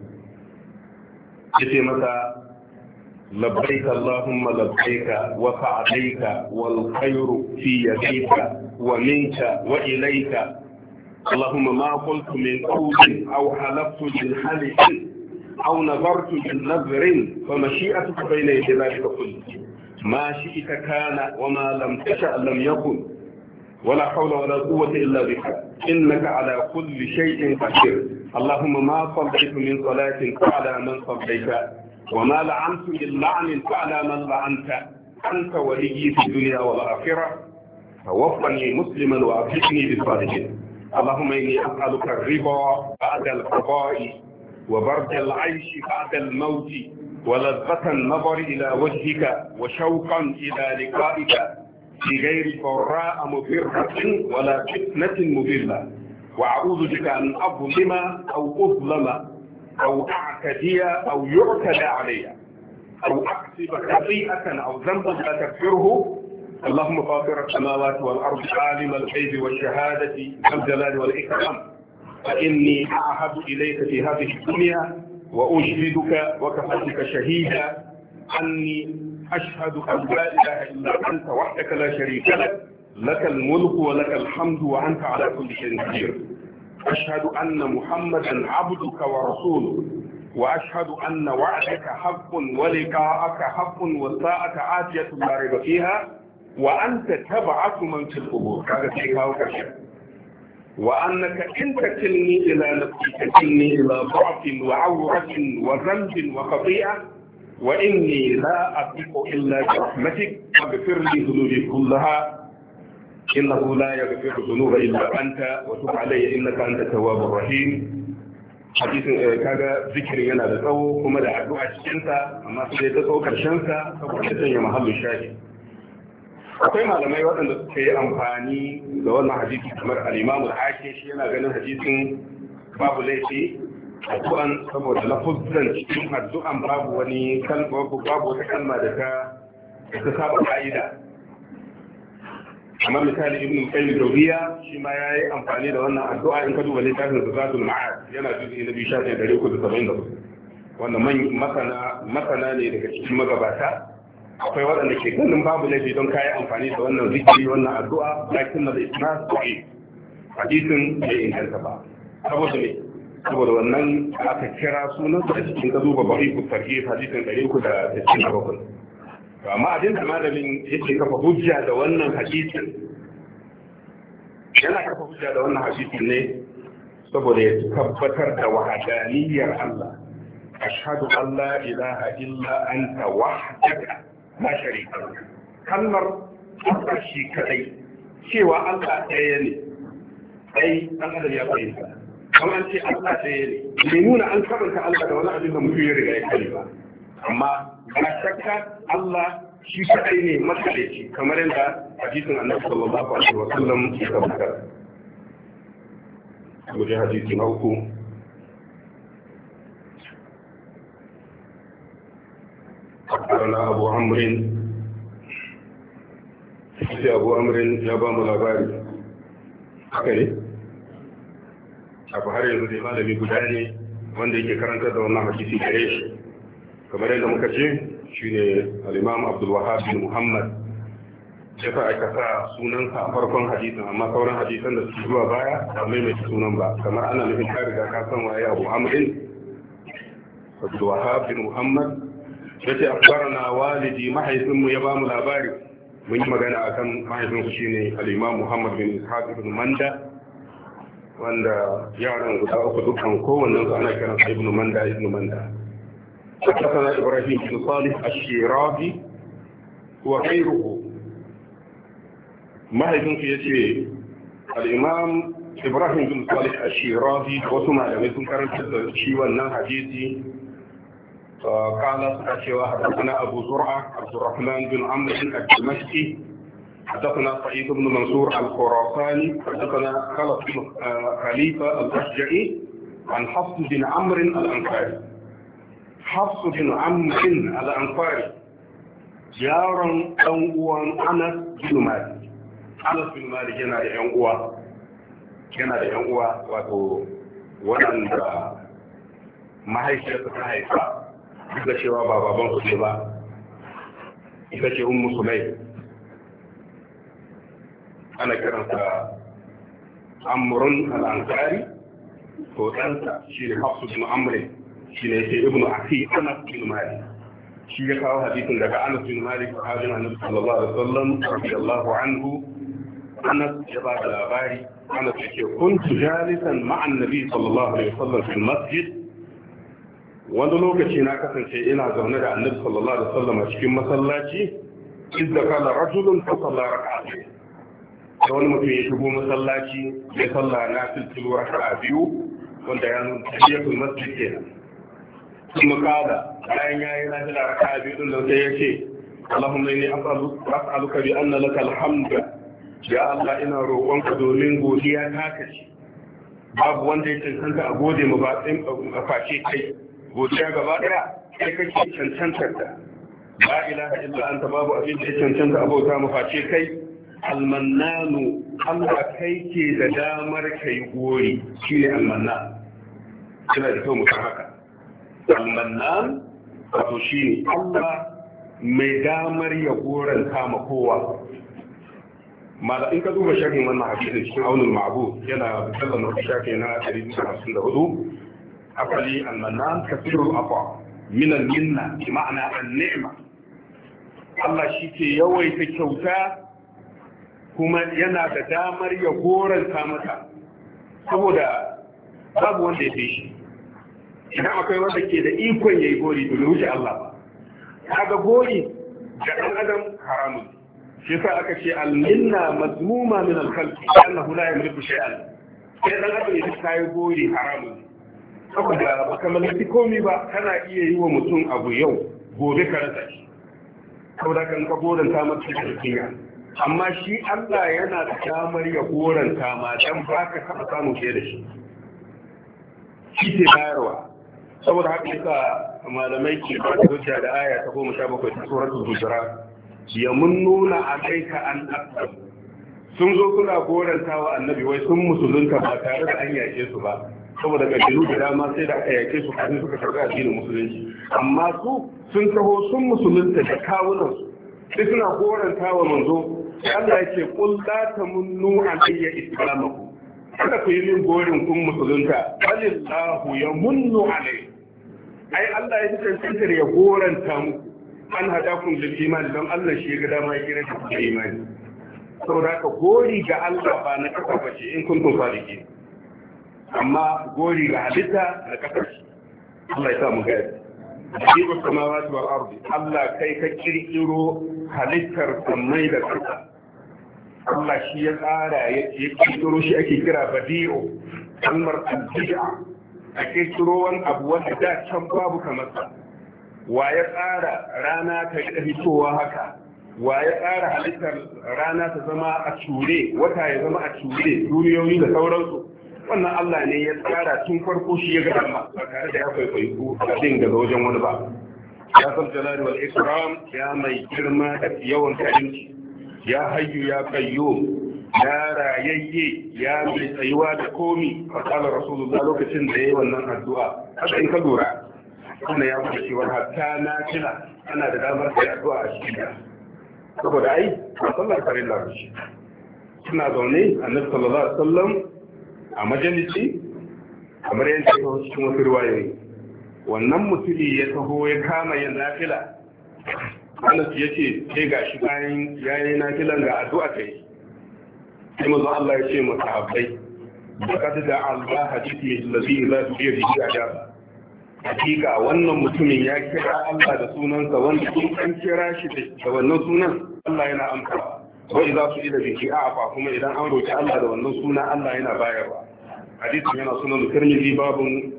yace masa لبيك اللهم لبيك وسعديك والخير في يديك ومنك وإليك اللهم ما قلت من قول أو حلفت من حلف أو نظرت من نذر فمشيئتك بين يدي ذلك كله ما شئت كان وما لم تشأ لم يكن ولا حول ولا قوة إلا بك إنك على كل شيء قدير اللهم ما صليت من صلاة فعلى من صليت وما لعنت من لعن فعلى من لعنت أنت ولي في الدنيا والآخرة توفني مسلما وأبشرني بالصالحين اللهم إني أسألك الرضا بعد القضاء وبرد العيش بعد الموت ولذة النظر إلى وجهك وشوقا إلى لقائك في غير ضراء مضرة ولا فتنة مضلة وأعوذ بك أن أظلم أو أظلم أو أعتدي أو يعتدى علي أو أكسب خطيئة أو ذنبا لا تغفره اللهم فاطر السماوات والأرض عالم الغيب والشهادة ذا الجلال والإكرام فإني أعهد إليك في هذه الدنيا وأشهدك وكفى بك شهيدا أني أشهد أن لا إله إلا أنت وحدك لا شريك لك لك الملك ولك الحمد وأنت على كل شيء قدير أشهد أن محمدا عبدك ورسولك وأشهد أن وعدك حق ولقاءك حق والساعة آتية لا ريب فيها وأنت تبعث من في القبور كذا فيها وكذا وأنك إن تكلني إلى نفسي تكلني إلى ضعف وعورة وذنب وخطيئة وإني لا أثق إلا برحمتك فاغفر لي ذنوبي كلها إنه لا يغفر الذنوب إلا أنت وتب علي إنك أنت التواب الرحيم حديث كذا ذكر ينا da tsawo kuma da addu'a cikin sa amma sai ta tsawo karshen sa saboda sanya mahallu shahi akwai malamai waɗanda suka yi amfani da wannan hadisi kamar al-Imam al-Hakim shi yana ganin hadisin babu laifi addu'an saboda lafuzan cikin addu'an babu wani kalma babu wata kalma da ta ta saba ka'ida. Amma misali Ibn Qayyim Jawziya shi ma yayi amfani da wannan addu'a in ka duba littafin Zadul Ma'ad yana juzu na biyu shafi ɗari uku da saba'in da hudu. Wannan masana masana ne daga cikin magabata. Akwai waɗanda ke ganin babu laifi don kayi amfani da wannan zikiri wannan addu'a lakin na da isnad sahih hadisin bai inganta ba saboda me saboda wannan aka kira sunan da cikin ka duba ba'i ku tarhib hadisin ɗari uku da sittin da bakwai to amma abin da malamin yake kafa hujja da wannan hadisin yana kafa hujja da wannan hadisin ne saboda ya tabbatar da wahdaniyar Allah ashhadu an la ilaha illa anta wahdaka la sharika lak kalmar Allah shi kadai cewa Allah ɗaya ne ai dan adam ya fahimta kamar an ce Allah ɗaya ne bai nuna an karanta Allah da wani abin da mutum ya riga ya kare ba amma ba shakka Allah shi kadai ne makalici kamar yadda hadisin Annabi sallallahu alaihi wa sallam ya tabbata mu ji hadisi na uku أخبرنا أبو عمرو في أبو عمرو يابام الأباري أكيد أبو هاري يزودي مالبي بداني wanda yake karanta da wannan hadisi gare shi kamar yadda muka ce shine al-Imam Abdul Wahhab bin Muhammad ya fa aka sa sunansa a farkon hadisin amma sauran hadisan da suke zuwa baya ba mai mai sunan ba kamar ana nufin ka riga ka san waye Abu Amr Abdul Wahhab bin Muhammad yace akbarana walidi mahaifinmu ya bamu labari mun yi magana akan mahaifinsu shine al-Imam Muhammad bin Ishaq ibn Manda wanda yaran guda uku dukkan kowannen su ana kiran sa ibn Manda ibn Manda حدثنا إبراهيم بن صالح الشيرازي وغيره ما يمكن يجي الإمام إبراهيم بن صالح الشيرازي وسمع لم يكن كرم شيء والنام حديثي قال سكتشوا حدثنا أبو زرعة عبد الرحمن بن عمرو الدمشقي حدثنا سعيد بن منصور الخراساني حدثنا خلف بن خليفة الأشجعي عن حفص بن عمرو الأنصاري حفص بن عمرو الأنصاري جارا أنقوا أنس بن مالك أنس بن مالك جنا لأنقوا جنا لأنقوا واتو ولن ما هي شيء تحيفا duk da cewa ba baban su ce ba ita ce ummu sulai ana kiransa amrun al-ansari to ɗansa shi ne hafsu bin amri shi ne yake ibnu akhi anas bin malik shi ya kawo hadisin daga anas bin malik sahabin annabi sallallahu alaihi wasallam radiyallahu anhu anas ya ba da labari anas yake kuntu jalisan ma'an nabi sallallahu alaihi wasallam fil masjid wani lokaci na kasance ina zaune da annabi sallallahu alaihi wasallam a cikin masallaci idda kala rajulun fa salla rak'atayn da wani mutum ya shigo masallaci ya salla na filfilu raka'a biyu wanda ya nuna tahiyatul masjid kenan kuma kada bayan yayi na fila raka'a biyu din da sai ya ce Allahumma inni as'aluka bi anna laka alhamd ya Allah ina roƙonka domin godiya ta kace babu wanda ya cancanta a gode mu ba tsin a face kai godiya gaba daya sai kake cancantar ta la ilaha illa anta babu abin da ya cancanta abota mu face kai almannanu Allah kai ke da damar kai gori shine almannan kina da kyau mu san haka almannan wato shine Allah mai damar ya goranta ma kowa mala in ka duba sharhin wannan hadisin cikin aunul ma'bud yana sallan wata shafi na ɗari biyu da hamsin da hudu أقلي المنان كثير العطاء من المنة بمعنى النعمة الله شيكي يوي تكوتا كما ينا تدامر يقورا كامتا saboda babu wanda ya fi shi idan akwai wanda ke da ikon ya yi gori to wuce Allah ba kaga gori ga ɗan adam haramun shi sa aka ce al-minna mazmuma min al-khalqi annahu la yamliku shay'an sai dan adam ya kai gori haramun saboda baka mallaki komai ba kana iya yi wa mutum abu yau gobe ka rasa shi saboda kan ka goranta masa da kinya amma shi Allah yana da damar ya goranta ma dan baka taɓa samu fiye da shi shi ke bayarwa. Saboda haka yasa malamai ke ba da hujja da aya ta goma sha bakwai ta suratul hujurat ya munnuna alayka an aslam sun zo suna goranta wa annabi wai sun musulunta ba tare da an yake su ba, saboda kabilu da dama sai da aka yake su kafin suka karɓi addinin musulunci, amma su sun taho sun musulunta da kawunan su sai suna goranta wa manzo. Allah ya ce qul la tamunnu alayya islamakum, kada ku yi min gorin kun musulunta, balillahu yamunnu alayhi, ai Allah ya tantance ya goranta muku an hadakum lil iman, don Allah shi ga dama ya kira ku da imani. Saboda haka gori ga Allah ba na kasa bace in kuntum sadiqin, amma gori ga halitta na kasa shi. Allah ya sa mu gaya Jibu samawati wal ardi, Allah kai ka kirkiro halittar sammai da ƙasa. Allah shi ya tsara ya kirkiro shi ake kira badi'u, kalmar al-bid'a, a kirkiro wani abu wanda da can babu kamar sa. Wa ya tsara rana ta yi fitowa haka, wa ya tsara halittar rana ta zama a cure, wata ya zama a cure, duniyoyi da sauransu. Wannan Allah ne ya tsara tun farko shi ya ga dama ba tare da ya kwaikwayi ko abin daga wajen wani ba. Ya san jalali wal ikram, ya mai girma da yawan karimci, ya hayyu ya qayyum, ya rayayye, ya mai tsayuwa da komi. Fasala Rasulullah lokacin da yayi wannan addu'a, haka in ka lura wannan ya fara cewa hatta na kila ana da damar da addu'a a cikin ta. Saboda ai sallar farilla ce. Suna zaune Annabi sallallahu alaihi wasallam a majalisi kamar yadda ya taho cikin wasu riwayoyi, wannan mutumi ya taho ya kama yin nafila. Anas ya ce sai ga shi bayan yayi nafilan ga addu'a kai, sai manzo Allah ya ce masa abai bakad da Allah hadisi allazi la tujidu bihi ajaba. Hakika wannan mutumin ya kira Allah da sunansa wanda in an kira shi da wannan sunan Allah yana amsawa. Wai za su ila biki a afa kuma idan an roki Allah da wannan suna Allah yana bayarwa. Hadisin yana sunan Tirmidhi babun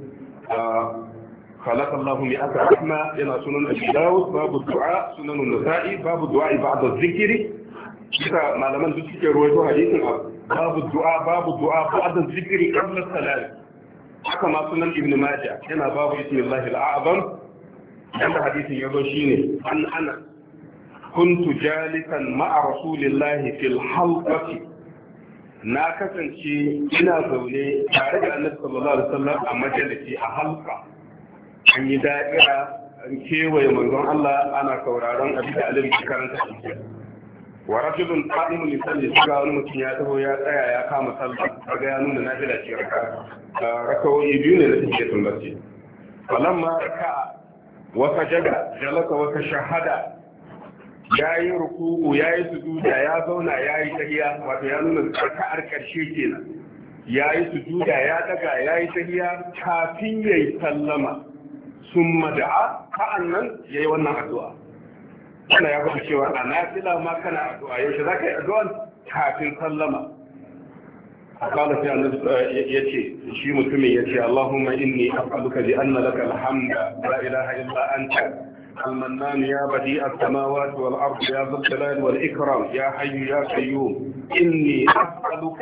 khalaqa Allahu li rahma, yana sunan Abi Dawud babu du'a, sunan Nasa'i babu du'a ba'da zikri. Kisa malaman duk suke rawaito hadisin babu du'a babu du'a ba'da zikri qabla salat. Haka ma sunan Ibn Majah yana babu ismillahi al-a'zam. Yanda hadisin yazo shine an ana kuntu jalisan ma'a rasulillahi fil halqati, na kasance ina zaune tare da Annabi sallallahu alaihi wasallam a majalisi a halqa. An yi da'ira an kewaye manzon Allah ana sauraron abin da Annabi ke karanta shi. Wa rajulun qa'imun yusalli, ga wani mutum ya taho ya tsaya ya kama sallah, kaga ya nuna nafila ce raka rakawoyi biyu ne da take sunnaci. Falamma raka'a wa sajada jalasa wa tashahhada, yayi ruku'u yayi sujuda ya zauna yayi tahiyya, wato ya nuna raka'ar karshe kenan. Yayi sujuda ya daga yayi tahiyya kafin yayi sallama, summa da'a, ka'annan yayi wannan addu'a. Kana ya faɗi cewa a nafila ma kana addu'a, yaushe za ka yi addu'an kafin sallama. Akala sai annabi ya ce, shi mutumin ya ce, Allahumma inni as'aluka bi anna laka alhamda la ilaha illa anta المنان يا بديع السماوات والأرض يا ذا الجلال والإكرام يا حي يا قيوم إني أسألك.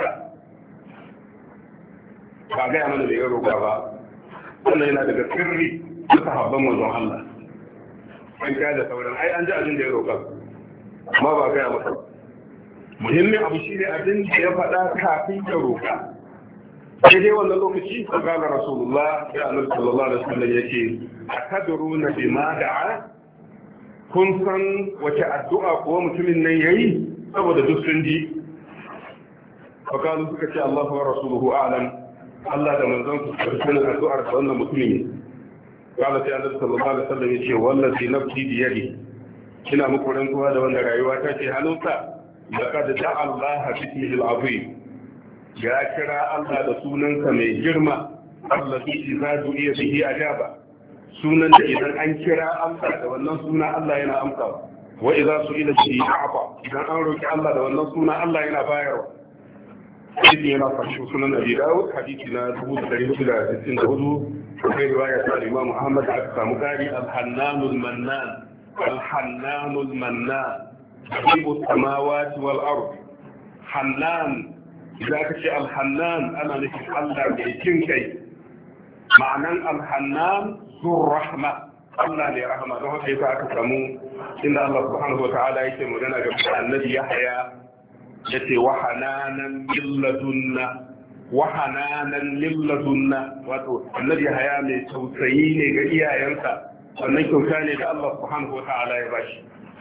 بعد أن أنا بيقول بابا أنا هنا دك سري متحبا من الله. أن كذا سورة أي أنجا أجن بيقول بابا ما بعد يا مثلا مهم أبو شيء أجن يفعل كافي جروكا. sai dai wannan lokaci qala rasulullah ya annabi sallallahu alaihi wasallam yake akadruna bima da'a, kun san wace addu'a ko mutumin nan yayi, saboda duk sun ji. Fakalu suka ce Allahu wa rasuluhu a'lam, Allah da manzon su sun addu'ar da wannan mutumin. Qala sai annabi sallallahu alaihi wasallam yace wallazi nafsi bi yadi, kina muku rantsuwa da wanda rayuwa ta ce hannunsa, laqad da'a Allah bismihi al-azim, ya kira Allah da sunansa mai girma, Allah bi za du'iya bihi ajaba, sunan da idan an kira Allah da wannan suna Allah yana amsawa. Wa idza su'ila bihi a'ta, idan an roki Allah da wannan suna Allah yana bayarwa. Hadisi yana fashi sunan Abi Dawud, hadisi na dubu ɗari hudu da sittin da hudu, sai riwaya ta Imam Ahmad aka samu kari al-Hannanul Mannan, al-Hannanul Mannan, habibu samawati wal ard hannan idan aka ce al-hannan ana nufin Allah mai jin kai ma'anan al-hannan zur rahma Allah ne rahama don haka yasa aka samu inda Allah subhanahu wataala yake magana ga annabi Yahya yace wa hananan milladunna wa hananan milladunna wato annabi Yahya mai tausayi ne ga iyayensa wannan kyauta ne da Allah subhanahu wataala ya bashi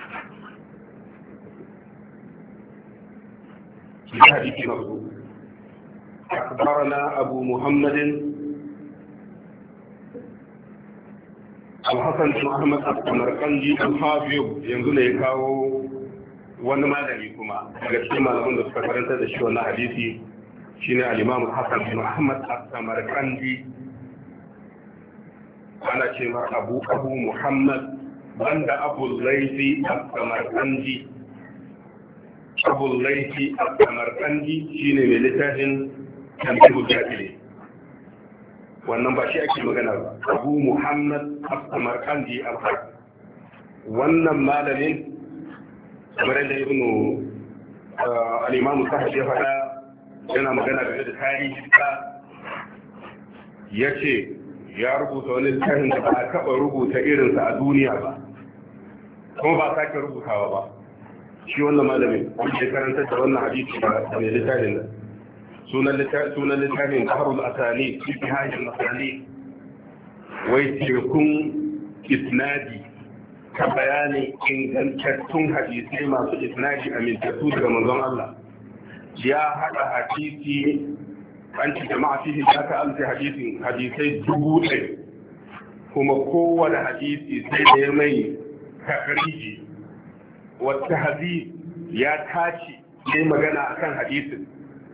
hadisi mabu أخبرنا أبو محمد الحسن بن أحمد السمرقندي الحافظ ينزل يكاو wani malami kuma daga cikin malaman da suka karanta da shi wannan hadisi shine al-Imam Hassan bin Ahmad as-Samarqandi ana ce mar Abu Abu Muhammad banda Abu Laythi as-Samarqandi Abu Laythi as-Samarqandi shine mai littafin Tamhidul Jahili wannan ba shi ake magana ba Abu Muhammad as-Samarqandi al-Hafiz wannan malamin kamar da ibnu al-Imam Sahih ya faɗa yana magana game da tarihi ta yace ya rubuta wani littafin da ba a taɓa rubuta irinsa a duniya ba kuma ba sake rubutawa ba shi wannan malamin wanda ya karanta da wannan hadisi da mai littafin da sunan littafin Bahrul Asani fi Hajjul Asani wai tekun isnadi ta bayanin ingantattun hadisai masu isnadi amintattu daga manzon Allah ya haɗa hadisi an ci jama'a fihi ya ta alfi hadisin hadisai dubu ɗari kuma kowane hadisi sai da ya mai takariji wata hadisi ya tace ya magana akan hadisin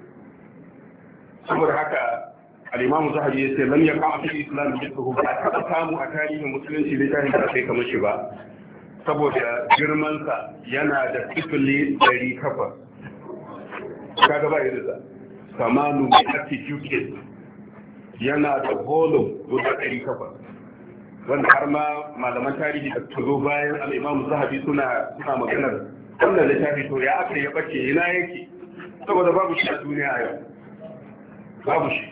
saboda haka al-Imam Zahabi yace lam yaqa fi al-islam mithluhu ba ta samu a tarihin musulunci da tarihin da sai kamar shi ba saboda girman sa yana da sifili ɗari takwas kaga ba irin sa samanu bi attitude yana da volume guda ɗari takwas wanda har ma malaman tarihi da su zo bayan al-Imam Zahabi suna suna maganar wannan littafi to ya aka ya bace ina yake saboda babu shi a duniya a yau babu shi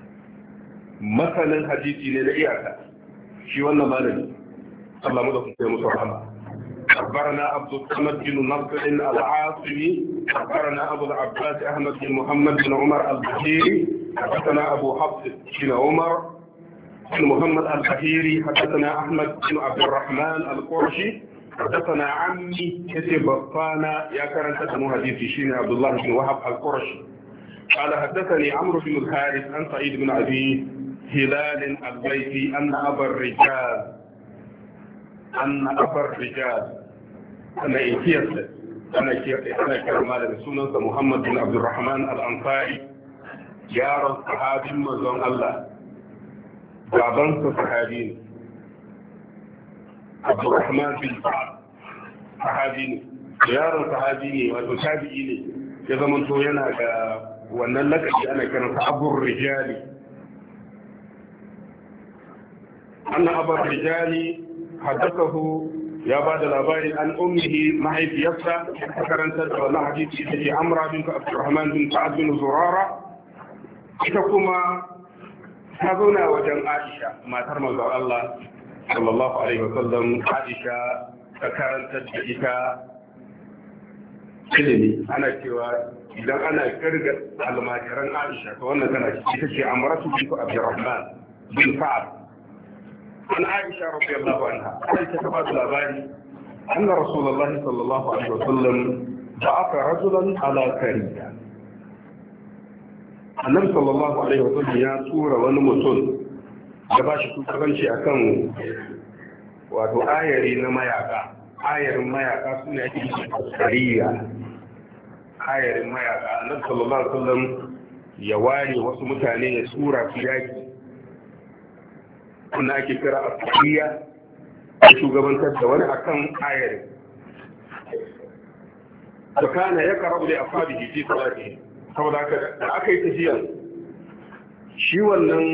masanin hadisi ne da iyaka shi wannan malami Allah mu da kuma musu rahama أخبرنا عبد الصمد بن نصر العاصمي أخبرنا أبو العباس أحمد بن محمد بن عمر البحيري حدثنا أبو حفص بن عمر بن محمد البحيري حدثنا أحمد بن عبد الرحمن القرشي حدثنا عمي كتب بطانا يا كرن تسمو حديثي شين عبد الله بن وهب القرشي قال حدثني عمرو بن الحارث عن سعيد بن أبي هلال البيتي أن أبا الرجال أن أبا الرجال أنا إيكيس أنا أنا كرمال رسولنا محمد بن عبد الرحمن الأنصاري يا رب صحابي مزون الله بابن صحابين عبد الرحمن بن سعد صحابين يا رب صحابيني وتتابعيني إذا من توينا wannan lakaci ana kiransa abur rijali anna abur rijali haddathahu ya bada labari an ummihi mahaifiyarsa ta karanta da wannan hadisi ita ce Amra bint Abdurrahman bin Sa'ad bin Zurara ita kuma ta zauna wajen Aisha matar manzon Allah sallallahu alaihi wasallam Aisha ta karanta da ita ilimi ana cewa idan ana kirga almajiran Aisha to wannan tana ita ce Amratu bint Abdurrahman bin Sa'ad an Aisha radiyallahu anha Aisha ta bada labari anna Rasulullah sallallahu alaihi wasallam ba'atha rajulan ala kariya Annabi sallallahu alaihi wasallam ya tura wani mutum da ba shi shugabanci akan wato ayari na mayaka ayarin mayaka suna yake kariya ayarin mayaka annabi sallallahu alaihi wasallam ya ware wasu mutane ya tura su yaki wanda ake kira asiriya da shugabantar da wani akan ayarin da kana ya karabu da afadi fi salati saboda haka da aka yi tafiya shi wannan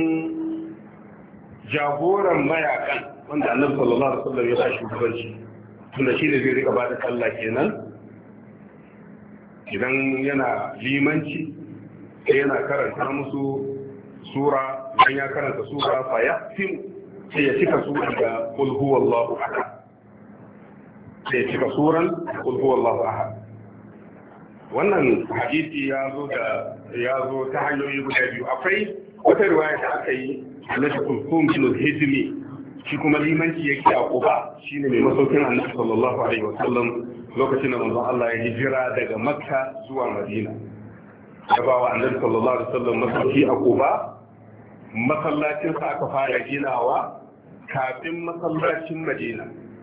jagoran mayakan wanda annabi sallallahu alaihi wasallam ya sa shugabanci tunda shi ne zai rika bada sallah kenan idan yana limanci sai yana karanta musu sura, idan ya karanta sura fa yaqtim sai ya cika suran da qul huwallahu ahad, sai ya cika suran qul huwallahu ahad. Wannan hadisi ya zo da ya zo ta hanyoyi guda biyu. Akwai wata riwaya da aka yi na Kulthum bin Hijmi, shi kuma limanci yake a Quba, shine mai masaukin Annabi sallallahu alaihi wasallam lokacin da manzon Allah ya hijira daga Makka zuwa Madina. Ya ba wa Annabi sallallahu alaihi wasallam masauki a Quba, masallacin sa aka fara ginawa kafin masallacin Madina.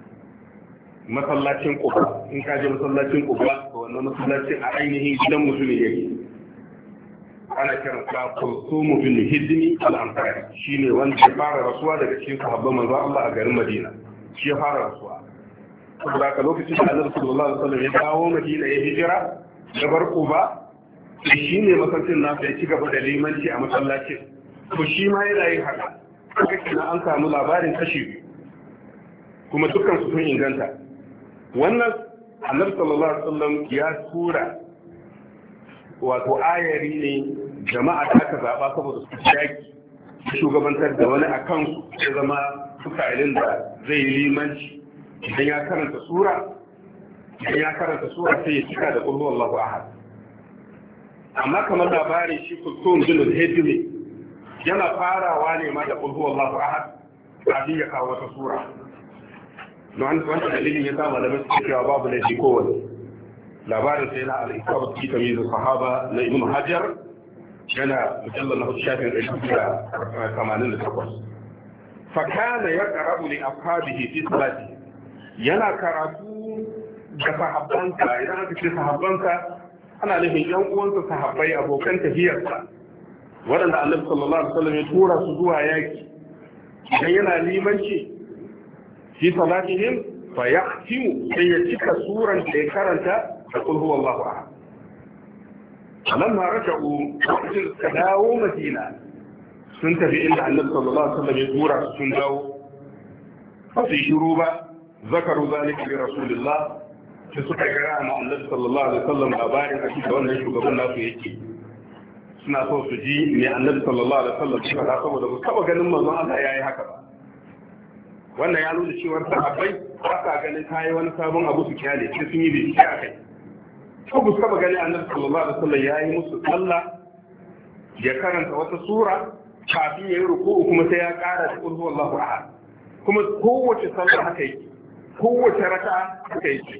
Masallacin Quba, in ka je masallacin Quba, to wannan masallacin a ainihin gidan musulmi yake. Ana kiran sa Kulthum bin Hijmi al-Ansari, shine wanda ya fara rasuwa daga cikin sahabban manzon Allah a garin Madina. Shi ya fara rasuwa. Saboda ka lokacin da Annabi sallallahu alaihi wasallam ya dawo Madina ya hijira da bar Quba, shi ne masallacin nasa ya ci gaba da limanci a masallacin. To shi ma yana yin haka. Haka kina an samu labarin kashi biyu. Kuma dukkan su sun inganta. Wannan Annabi sallallahu alaihi wasallam ya tura wato ayari ne jama'a da aka zaba saboda su shaki shugabantar da wani akan su ya zama sukailin da zai yi limanci. Idan ya karanta sura idan ya karanta sura sai ya cika da qul huwallahu ahad. Amma kamar labarin shi Kulthum bin Hijmi yana farawa ne ma da qul huwallahu ahad kafin ya kawo wata sura. Don wanda dalilin ya sa malamai suke cewa babu laifi kowane. Labarin sai na al-Isabat fi tamyiz sahaba na Ibn Hajar yana mujallal na shafin ɗari da tamanin da takwas. Fa kana yaqra'u li ashabihi fi salati, yana karatu da sahabbansa. Idan aka ce sahabbansa ana nufin yan uwansa sahabbai, abokan tafiyarsa waɗanda Annabi sallallahu alaihi wasallam ya tura su zuwa yaki. Idan yana limanci fi salatihim fa yaqtimu sai ya cika suran da ya karanta da qul huwallahu ahad. Lamma raja'u lokacin da dawo Madina sun tafi inda Annabi sallallahu alaihi wasallam ya tura su sun dawo ba su shiru ba. Zakaru zalika li rasulillah, sai suka gara ma Annabi sallallahu alaihi wasallam labarin a cikin wannan shugaban nasu yake. Suna so su ji me Annabi sallallahu alaihi wasallam ya faɗa saboda ba taba ganin manzon Allah yayi haka ba. Wannan ya nuna cewa sahabbai ba ka ganin kai wani sabon abu su kyale sai sun yi bincike a kai. Ko ba taba ganin Annabi sallallahu alaihi wasallam yayi musu sallah ya karanta wata sura kafin ya yi ruku'u kuma sai ya ƙara da qul huwallahu ahad. Kuma kowace sallah haka yake, kowace raka'a haka yake.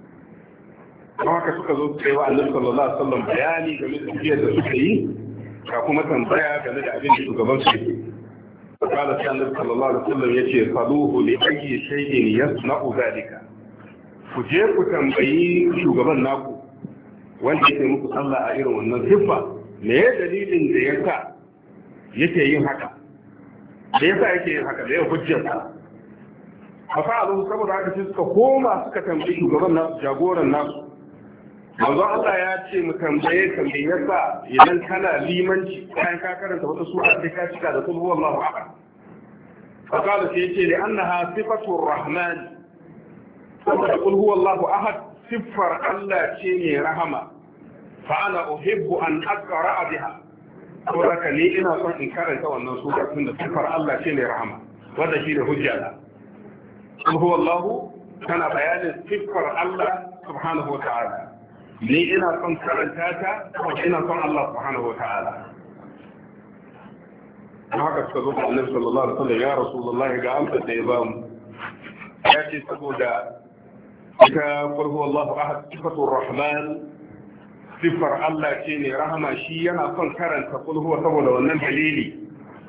Don haka suka zo su kai wa Annabi sallallahu alaihi wasallam bayani game da tafiyar da suka yi, ka kuma tambaya game da abin da shugaban su yake. فقال النبي صلى الله عليه وسلم يجي صلوه لأي شيء يصنع ذلك. kuje ku tambayi shugaban naku wanda yake muku sallah a irin wannan siffa, me ya dalilin da yasa yake yin haka, da yasa yake yin haka, da ya hujjarsa. a fa'alu saboda haka sai suka koma suka tambayi shugaban nasu, jagoran nasu. manzo Allah ya ce mu tambaye ka me yasa idan kana limanci bayan ka karanta wata sura sai ka cika da kulhu wallahu ahad. fa qala sai yace li annaha sifatu rahman, saboda kulhu wallahu ahad siffar Allah ce ne rahama. fa ana uhibbu an aqra biha, ko haka ni ina son in karanta wannan sura tunda siffar Allah ce ne rahama. wanda shi ne hujja da kulhu wallahu kana bayanin siffar Allah subhanahu wa ta'ala. ni ina son karanta ta kuma ina son Allah subhanahu wata'ala. don haka suka zo da Annabi sallallahu alaihi wasallam, ya Rasulullah ga amsa da ya ba mu. ya ce saboda ita qul huwallahu ahad sifatur rahman, sifar Allah ce ne rahama, shi yana son karanta qul huwa saboda wannan dalili.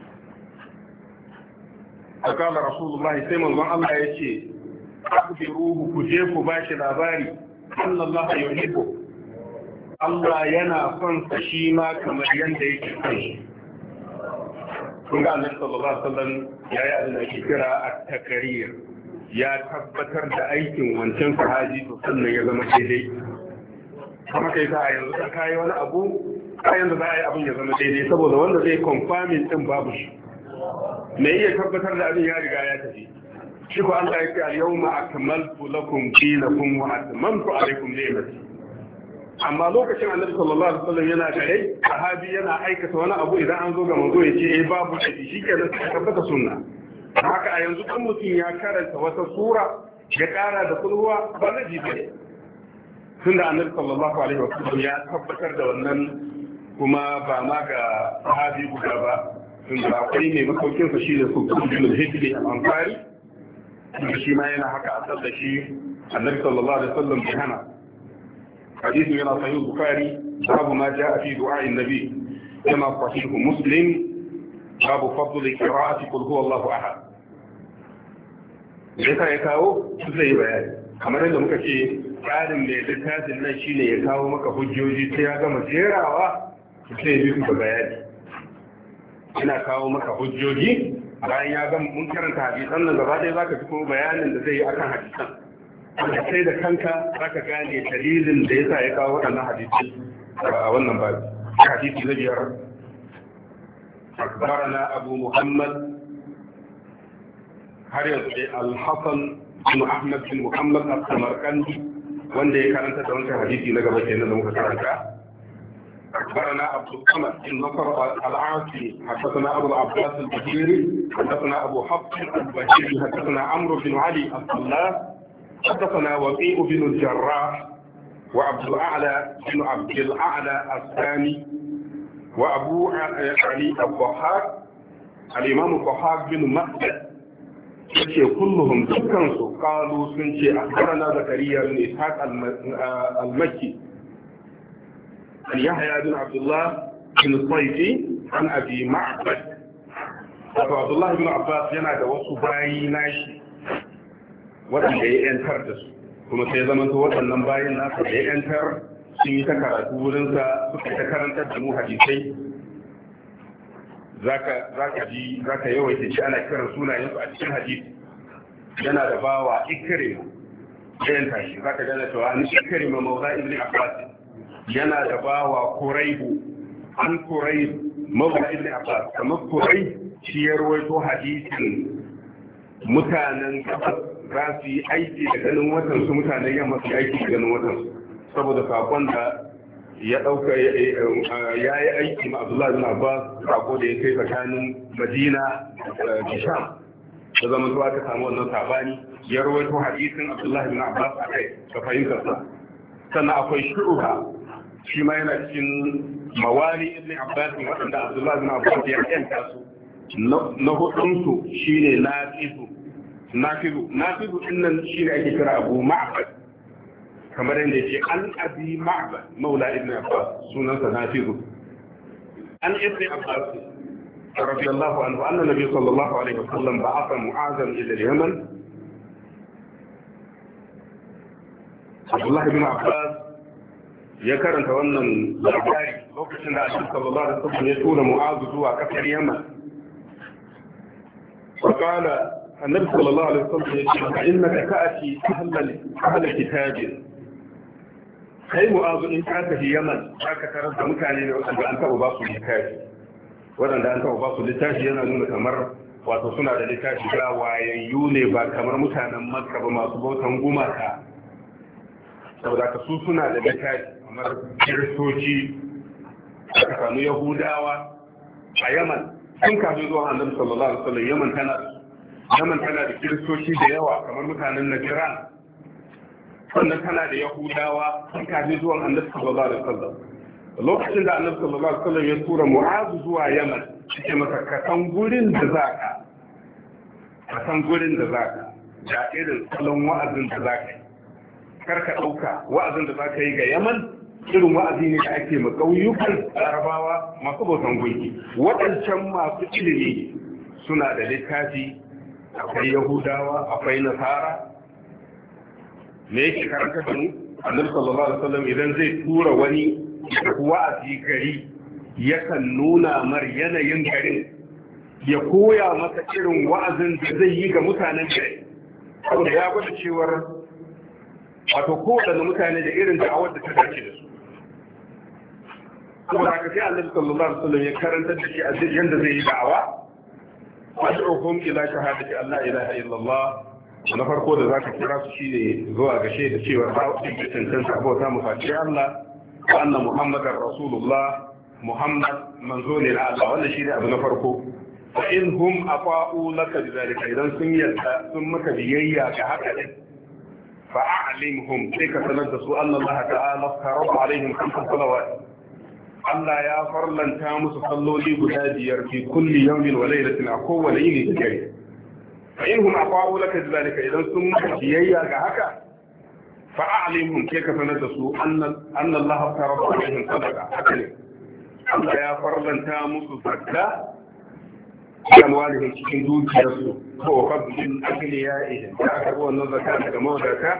akala Rasulullah sai manzon Allah ya ce akbiruhu, ku je ku bashi labari anna Allah yuhibbu, Allah yana son sa shi ma kamar yanda yake son shi. kun ga Annabi sallallahu alaihi wasallam ya yi abin da ake kira at-takrir, ya tabbatar da aikin wancan sahabi to sannan ya zama daidai. kuma kai sa yanzu ka kai wani abu kayan da za a yi abin ya zama daidai, saboda wanda zai confirming din babu shi. me iya tabbatar da abin ya riga ya tafi. shi ko Allah ya ce al-yawma akmaltu lakum dinakum wa atmamtu alaykum ni'mati. amma lokacin annabi sallallahu alaihi wasallam yana da rai sahabi yana aikata wani abu idan an zo ga manzo ya ce eh babu shi shikenan sai tabbata sunna haka a yanzu kan mutum ya karanta wata sura ya kara da kulhuwa ba na jibe tunda annabi sallallahu alaihi wasallam ya tabbatar da wannan kuma ba ma ga sahabi guda ba tunda akwai mai makaukin sa shi da su kullul hijri al-ansari shi ma yana haka a tsalla shi annabi sallallahu alaihi wasallam bai hana hadisi yana sahih bukhari babu ma jaa fi du'a an-nabi kama sahih muslim babu fadl qira'ati qul huwallahu ahad sai ya kawo sai bayani kamar yadda muka ce tsarin mai littafin nan shine ya kawo maka hujjoji sai ya gama jerawa sai ya bi ku bayani ina kawo maka hujjoji bayan ya gama mun karanta hadisan nan gaba ɗaya zaka fi kuma bayanin da zai yi akan hadisan wanda sai da kanka zaka gane dalilin da yasa ya kawo waɗannan hadisi a wannan babu hadisi na biyar akbarana abu muhammad har yanzu dai al-hasan bin ahmad bin muhammad al-samarkandi wanda ya karanta da wancan hadisi na gaba kenan da muka karanta أخبرنا عبد الصمد بن نصر العاصي حدثنا أبو العباس البشيري حدثنا أبو حفص البشيري حدثنا عمرو بن علي الصلاة حدثنا وقيء بن الجراح وعبد الأعلى بن عبد الأعلى الثاني وأبو علي الضحاك الإمام الضحاك بن مخلد yace kulluhum dukkansu qalu sun ce akhbarana zakariya bin ishaq al-makki yahya bin abdullah bin sayfi an abi ma'bad wato abdullah bin abbas yana da wasu bayi nashi wadanda ya yantar da su kuma sai zaman to waɗannan bayin nasa da ya yantar sun yi ta karatu wurinsa suka ta karantar da mu hadisai zaka zaka ji zaka yawaita shi ana kiran sunayen su a cikin hadisi yana da bawa ikrima yayin tashi zaka gane cewa an ikrima mawla ibn abbas yana da bawa quraibu an quraib mawla ibn abbas kamar quraib shi ya rawaito hadisin mutanen gabas za su yi aiki da ganin watan su mutanen yamma su aiki da ganin watan su saboda sakon da ya dauka ya yi aiki ma Abdullahi bin Abbas sako da ya kai tsakanin Madina da Sham da zaman zuwa aka samu wannan sabani ya rawaito hadisin Abdullahi bin Abbas a kai da fahimtar sa sannan akwai shu'uha shi ma yana cikin mawali ibn Abbas wanda Abdullahi bin Abbas ya yanta su na hudun su shine nafidu nafidu nafidu dinnan shine ake kira Abu Ma'bad kamar yadda yake an abi ma'bad maula ibn abbas sunansa nafizu an ibn abbas radiyallahu anhu anna nabiy sallallahu alaihi wasallam ba'atha mu'azan ila al-yaman Abdullah ibn abbas ya karanta wannan labari lokacin da annabi sallallahu alaihi wasallam ya tura mu'az zuwa kasar yaman فقال النبي صلى الله عليه وسلم إنك تأتي أهل كتاب kai mu'azu in ka tafi yaman za ka tarar da mutane ne wanda an taɓa ba su littafi waɗanda an taɓa ba su littafi yana nuna kamar wato suna da littafi ga wayayyu ne ba kamar mutanen makka ba masu bautan gumaka saboda ka su suna da littafi kamar kiristoci aka samu yahudawa a yaman sun kafin zuwa annabi sallallahu alaihi wasallam yaman tana yaman tana da kiristoci da yawa kamar mutanen najran sannan tana da yahudawa sun kaji zuwan annabi sallallahu alaihi wasallam lokacin da annabi sallallahu alaihi wasallam ya tura mu'azu zuwa yaman yake maka ka san gurin da zaka ka san gurin da zaka da irin salon wa'azin da zaka yi kar ka dauka wa'azin da zaka yi ga yaman irin wa'azi ne da ake ma kauyukan larabawa masu bautan gunki waɗancan masu ilimi suna da littafi akwai yahudawa akwai nasara me yake karanta da mu annabi sallallahu alaihi wasallam idan zai tura wani wa'azi gari yakan nuna mar yanayin garin ya koya masa irin wa'azin da zai yi ga mutanen gari saboda ya gwada cewar wato kowane mutane da irin da'awar da ta dace da su saboda haka sai annabi sallallahu alaihi wasallam ya karanta da shi a yanda zai yi da'awa wad'uhum ila shahadati an la ilaha illallah na farko da za ka kira su shi ne zuwa ga shaida cewa ba su da cancanta abota mu face Allah wa anna muhammadar rasulullah muhammad manzo ne na Allah wannan shine abu na farko fa in hum afa'u laka bidalika idan sun yarda sun maka biyayya ga haka din fa a'limhum sai ka sanar da su anna Allah ta'ala farada alaihim khamsa salawat Allah ya farlanta musu salloli guda biyar fi kulli yawmin wa laylatin a kowane yini da dare fa in hum afa'u laka bidalika idan sun maka biyayya ga haka fa a'limhum kai ka sanar da su anna anna Allah farada alaihim sadaqa haka ne Allah ya farlanta musu zakka amwalihim cikin dukiyarsu ko fadlin aghniya'ihim da aka ruwa wannan zakka daga mawadata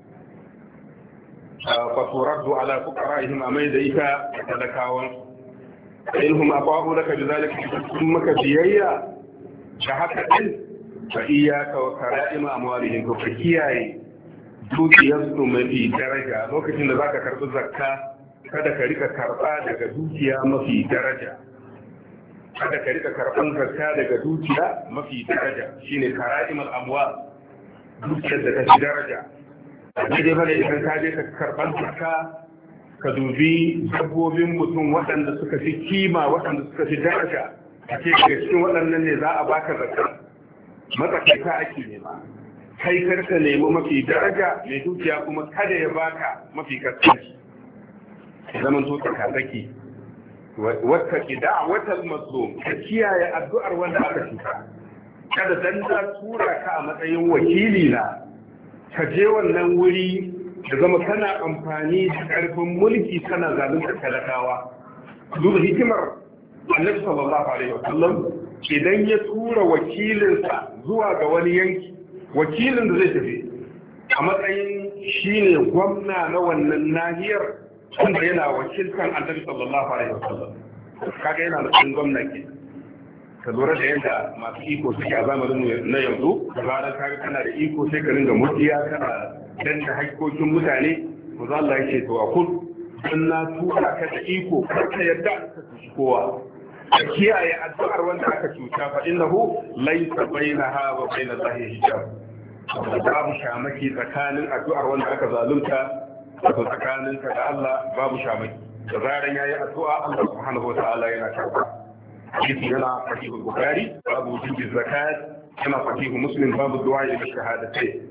fa turaddu ala fuqara'ihim amai da ita talakawan inhum aqabu laka bidhalika maka biyayya da haka din fa iyyaka wa kara'im amwalihim to kiyaye dukiyarsu mafi daraja lokacin da zaka karbi zakka kada ka rika karba daga dukiya mafi daraja kada ka rika karban zakka daga dukiya mafi daraja shine kara'imul amwal dukiyar da ta fi daraja dai bane idan ka je ka karban zakka ka dubi dabbobin mutum waɗanda suka fi kima waɗanda suka fi daraja ake daga cikin waɗannan ne za a baka zakka matsakaita ake nema kai karka nemi mafi daraja mai dukiya kuma kada ya baka mafi kaskanci zaman to ka saki wata da'watal mazlum ka kiyaye addu'ar wanda aka cuta kada dan da tura ka a matsayin wakili na ka je wannan wuri da zama kana amfani da karfin mulki kana zalunta talakawa duba hikimar Annabi sallallahu alaihi wasallam idan ya tura wakilinsa zuwa ga wani yanki wakilin da zai tafi a matsayin shine gwamna na wannan nahiyar wanda yana wakilkan Annabi sallallahu alaihi wasallam kaga yana da cikin gwamnati ka lura da yadda masu iko suke a zamanin na yanzu da zaran kaga kana da iko sai ka ringa mutiya kana danta haƙƙoƙin mutane manzo Allah yake to a kun dan na tura ka da iko kar ka yadda ka tushi kowa ka kiyaye addu'ar wanda aka cuta fa innahu laysa bainaha wa bain Allah hijab babu shamaki tsakanin addu'ar wanda aka zalunta wato tsakaninka da Allah babu shamaki da zaran yayi addu'a Allah subhanahu wataala yana karba hadisi yana sahih bukhari babu wujub zakat yana sahih muslim babu du'a ila shahadatai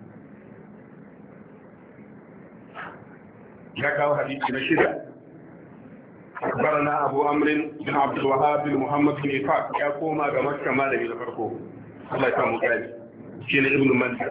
ya kawo hadisi na shida أخبرنا أبو عمرو بن عبد الوهاب بن محمد بن إسحاق يقوم على مكة ما لم يفرقه الله يسامحه ذلك شين ابن منده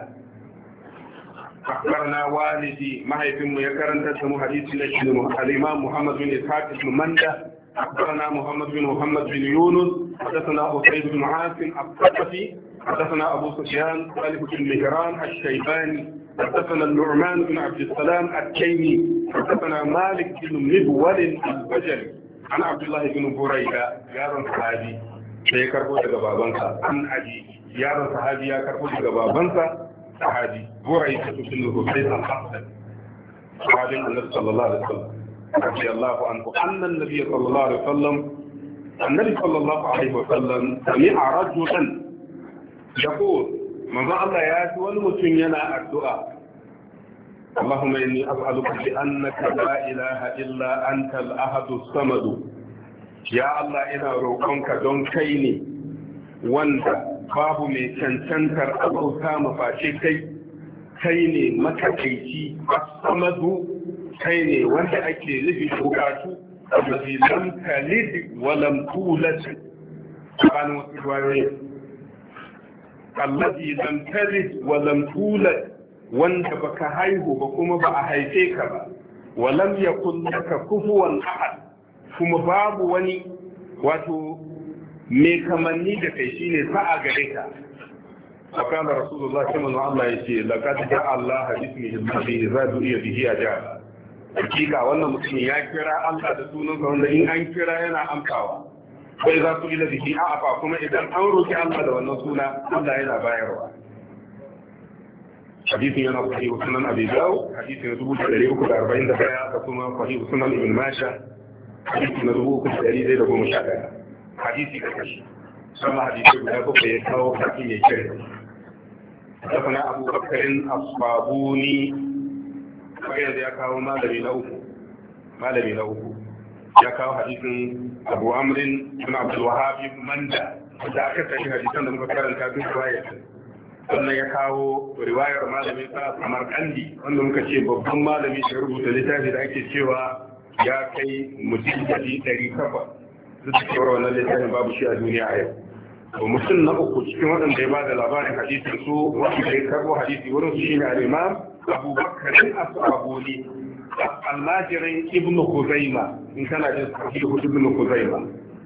أخبرنا والدي ما هي في ميكرن تسمو حديث الإمام محمد بن إسحاق بن منده أخبرنا محمد بن محمد بن يونس حدثنا أسيد بن عاصم الثقفي حدثنا أبو سفيان خالد بن مهران الشيباني حدثنا النعمان بن عبد السلام التيمي حدثنا مالك بن مبول البجلي عن عبد الله بن بريدة يارن صحابي sai karbo daga babansa an aji yaron sahabi ya karbo daga babansa sahabi burai ta cikin rubutai al-hasan sahabin annabi sallallahu alaihi wasallam radiyallahu anhu anna an-nabiy sallallahu alaihi wasallam annabi sallallahu alaihi wasallam sami'a rajulan yaqul manzo Allah ya ji wani mutum yana addu'a Allahumma inni as'aluka bi annaka la ilaha illa anta al-ahad as-samad ya Allah ina roƙonka don kai ne wanda babu mai cancantar abauta mafaci kai kai ne matakaici as-samad kai ne wanda ake nufi bukatu allazi lam talid wa lam tulad kana wasu riwayoyi allazi lam talid wa lam tulad wanda baka haihu ba kuma ba a haife ka ba wa lam yakul laka kufuwan ahad kuma babu wani wato mai kamanni da kai shine sa'a gare ka فقال رسول الله صلى الله عليه وسلم لقد جاء الله باسمه الذي إذا دعي به أجاب hakika wannan mutum ya kira Allah da sunansa wanda in an kira yana amsawa bai za su ila bihi a'afa kuma idan an roki Allah da wannan suna Allah yana bayarwa hadisin yana sahih sunan Abi Dawud hadisi na dubu ɗari uku da arba'in da ɗaya da kuma sahih sunan Ibn Majah hadisi na dubu uku da ɗari da goma sha ɗaya hadisi da kashi sama hadisi guda bakwai ya kawo kafin ya kira حدثنا أبو بكر الصابوني فقال يا كاو مالري له malami na uku ya kawo hadisin Abu Amr ibn Abdul Wahhab ibn Manda da aka tafi hadisan da muka karanta duk riwayar sannan ya kawo riwayar malamin sa Samarkandi wanda muka ce babban malami da rubuta littafi da ake cewa ya kai mujalladi ɗari takwas duk da cewa wannan littafin babu shi a duniya a yau to mutum na uku cikin waɗanda ya bada labarin hadisin su wanda ya karbo hadisi wurin su shine al-Imam Abu Bakr al-Asbahani al-Majirin Ibn Khuzaima in kana jin sahihu Ibn Khuzaima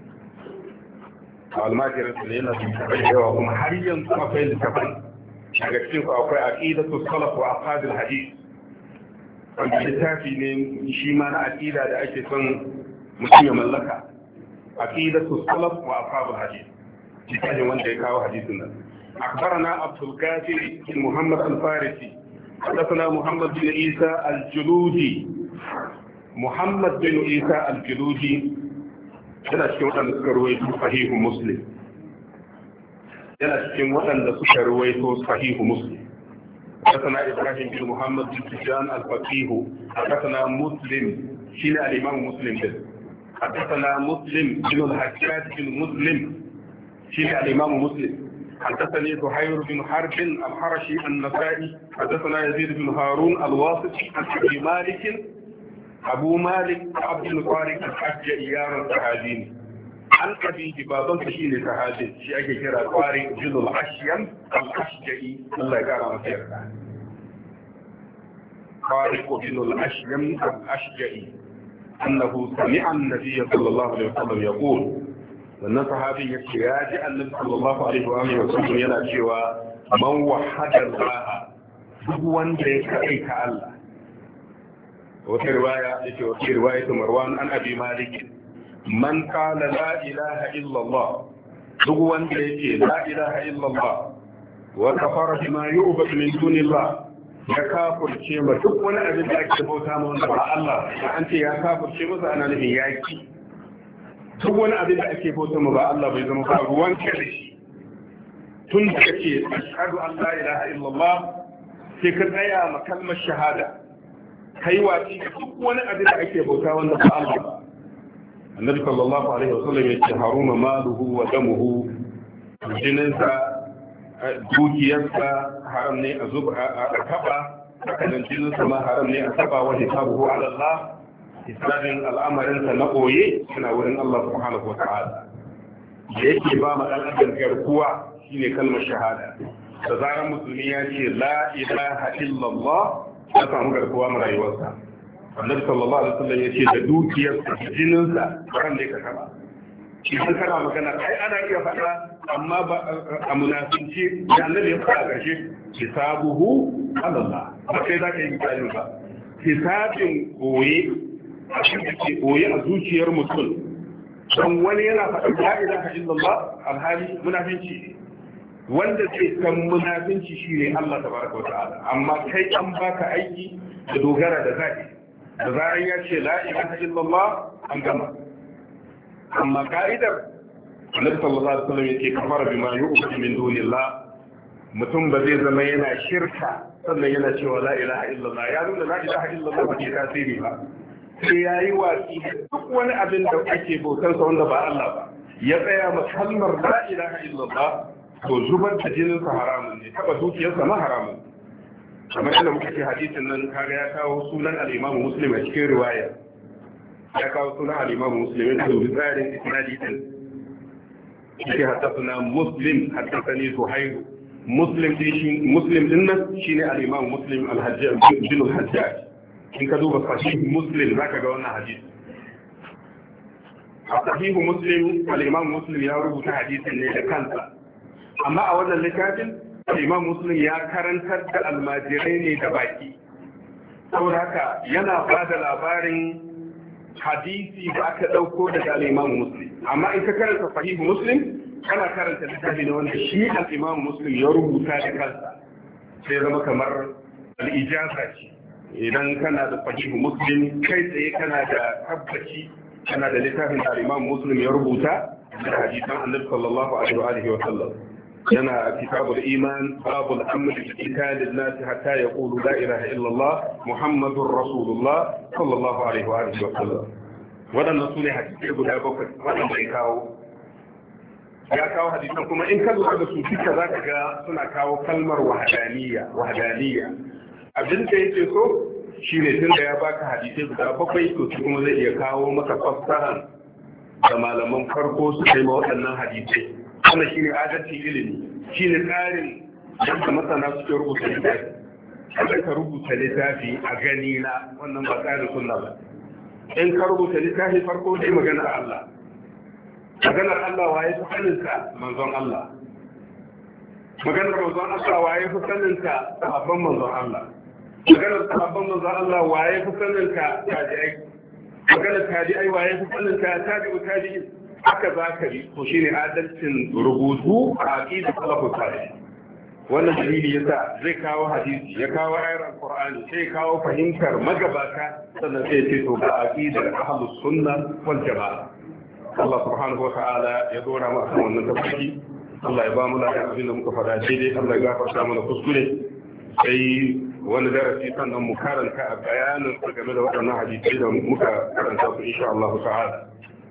al-Majirin ne yana da yawa kuma har yanzu akwai littafin daga cikin su akwai aqidatu salaf wa aqad al-hadith wanda littafi ne shi ma na aqida da ake son mutum ya mallaka aqidatu salaf wa aqad al-hadith littafin wanda ya kawo hadisin nan أخبرنا عبد الكافي بن محمد الفارسي حدثنا محمد بن عيسى الجلودي محمد بن عيسى الجلودي yana cikin waɗanda suka ruwaito sahihu muslim yana cikin waɗanda suka ruwaito sahihu muslim حدثنا إبراهيم بن محمد بن سفيان الفقيه حدثنا مسلم شين الإمام مسلم ده حدثنا مسلم بن الحجاج بن مسلم شين الإمام مسلم حدثني زهير بن حرب الحرشي النسائي حدثنا يزيد بن هارون الواسطي عن أبي مالك أبو مالك عبد الطارق الحج إيار الصحابين عن أبي بابا شين صحابي شيء كثير طارق بن الأشيم الأشجعي الله يقرأ مسيرته طارق بن الأشيم الأشجعي أنه سمع النبي صلى الله عليه وسلم يقول wannan sahabi ya ce ya ji annabi sallallahu alaihi wa alihi wasallam yana cewa man wahada Allah duk wanda ya kai ka Allah wata riwaya yake wata riwaya ta Marwan an Abi Malik man qala la ilaha illa Allah duk wanda yake la ilaha illa Allah wa kafara bima yu'badu min dunillah ya kafirce ma duk wani abin da ake bauta ma wanda ba Allah an ce ya kafirce masa ana nufin yaki duk wani abin da ake bauta mu ba Allah bai zama ba ruwan ka da shi tun da kake ashhadu an la ilaha illallah sai ka tsaya ma kalmar shahada kai waci da duk wani abin da ake bauta wanda ba Allah ba annabi sallallahu alaihi wasallam ya ce haruma maluhu wa damuhu jininsa dukiyarsa haram ne a zuba a taba hakanan jininsa ma haram ne a taba wa hisabuhu ala Allah hisabin al'amarinsa na ɓoye suna wurin Allah subhanahu wa ta'ala da yake ba ma ɗan adam garkuwa shine kalmar shahada da zarar musulmi ya ce la ilaha illallah ya samu garkuwa ma rayuwarsa annabi sallallahu alaihi wasallam ya ce da dukiyarsa da jininsa ran da ka taba idan kana magana ai ana iya faɗa amma ba a munafinci da annabi ya faɗa ƙarshe hisabuhu ala Allah ba kai za ka yi misali ba hisabin ɓoye abin da ke koyi a zuciyar mutum don wani yana faɗin la ilaha illallah alhali munafinci wanda zai san munafinci shine Allah tabaraka wa ta'ala amma kai an baka aiki da dogara da zaki da zaran ya ce la ilaha illallah an gama amma ka'idar Annabi sallallahu alaihi wasallam yake kafara bima yu'budu min dunillah mutum ba zai zama yana shirka sannan yana cewa la ilaha illallah ya nuna la ilaha illallah ba ke tasiri ba sai ya yi watsi duk wani abin da ake bautansa wanda ba Allah ba ya tsaya ma kalmar la ilaha illallah to zubar da jininsa haramun ne taba dukiyarsa ma haramun kamar yadda muka ce hadisin nan kaga ya kawo sunan al-Imam Muslim a cikin riwaya ya kawo sunan al-Imam Muslim da dubi tsarin isnadi din shi haddathana Muslim haddathani Zuhair Muslim din shi Muslim din nan shine al-Imam Muslim al-Hajjaj bin al-Hajjaj in ka duba sahih muslim zaka ga wannan hadisi a sahih muslim al-imam muslim ya rubuta hadisin ne da kansa amma a wannan littafin al-imam muslim ya karantar da almajirai ne da baki saboda haka yana ba da labarin hadisi da aka dauko daga al-imam muslim amma in ka karanta sahih muslim kana karanta littafin ne wanda shi al-imam muslim ya rubuta da kansa sai zama kamar al-ijaza ce idan kana da sahihu muslim kai tsaye kana da tabbaci kana da littafin da imam muslim ya rubuta da hadisan annabi sallallahu alaihi wa alihi wa sallam yana kitabul iman babul amr bi qitalin nas hatta yaqulu la ilaha illallah muhammadur rasulullah sallallahu alaihi wa alihi wa sallam. wadannan sune hadisi guda bakwai wanda ya kawo ya kawo hadisan kuma in ka lura da su duka zaka ga suna kawo kalmar wahdaniyya wahdaniyya abin da yake so shine tunda ya baka hadisi guda bakwai to kuma zai iya kawo maka fassara da malaman farko su kai ma waɗannan hadisai. Wannan shine adalci ilimi, shine tsarin yadda masana suke rubuta littafi. Kada ka rubuta littafi a gani na wannan ba tsarin sunna ba. In ka rubuta littafi farko dai maganar Allah. Maganar Allah waye fi saninka manzon Allah. Maganar manzon Allah waye fi saninka sahabban manzon Allah. Maganar sahabban manzon Allah waye fi saninka tabi'ai. Maganar tabi'ai waye fi saninka tabi'u tabi'in. Haka za ka yi to shine adalcin rubutu a aqidar salafus salih. Wannan dalili yasa zai kawo hadisi ya kawo ayar alqur'ani sai kawo fahimtar magabata sannan sai ce to ga aqidar ahlus sunna wal jamaa. Allah subhanahu wa ta'ala ya dora mu akan wannan tafsiri. Allah ya ba mu lafiya abin da muka faɗa daidai, Allah ya gafarta mana kuskure. Sai wani darasi sannan mu karanta a bayanin game da waɗannan hadisi da muka karanta su insha Allah ta'ala.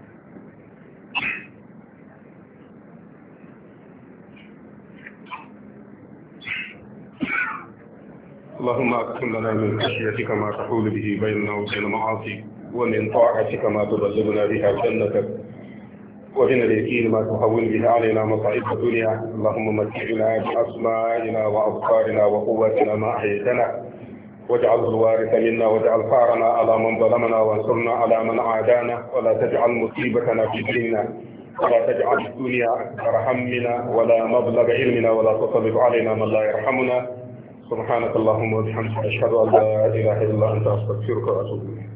اللهم اقسم لنا من خشيتك ما تحول به بيننا وبين معاصيك ومن طاعتك ما تبلغنا بها جنتك ومن اليقين ما تهون به علينا مصائب الدنيا. اللهم متعنا باسمائنا وابصارنا وقواتنا ما احييتنا واجعله الوارث منا واجعل ثارنا على من ظلمنا وانصرنا على من عادانا ولا تجعل مصيبتنا في ديننا ولا تجعل الدنيا اكبر همنا ولا مبلغ علمنا ولا تسلط علينا من لا يرحمنا. سبحانك اللهم وبحمدك أشهد أن لا إله إلا أنت أستغفرك وأتوب إليك.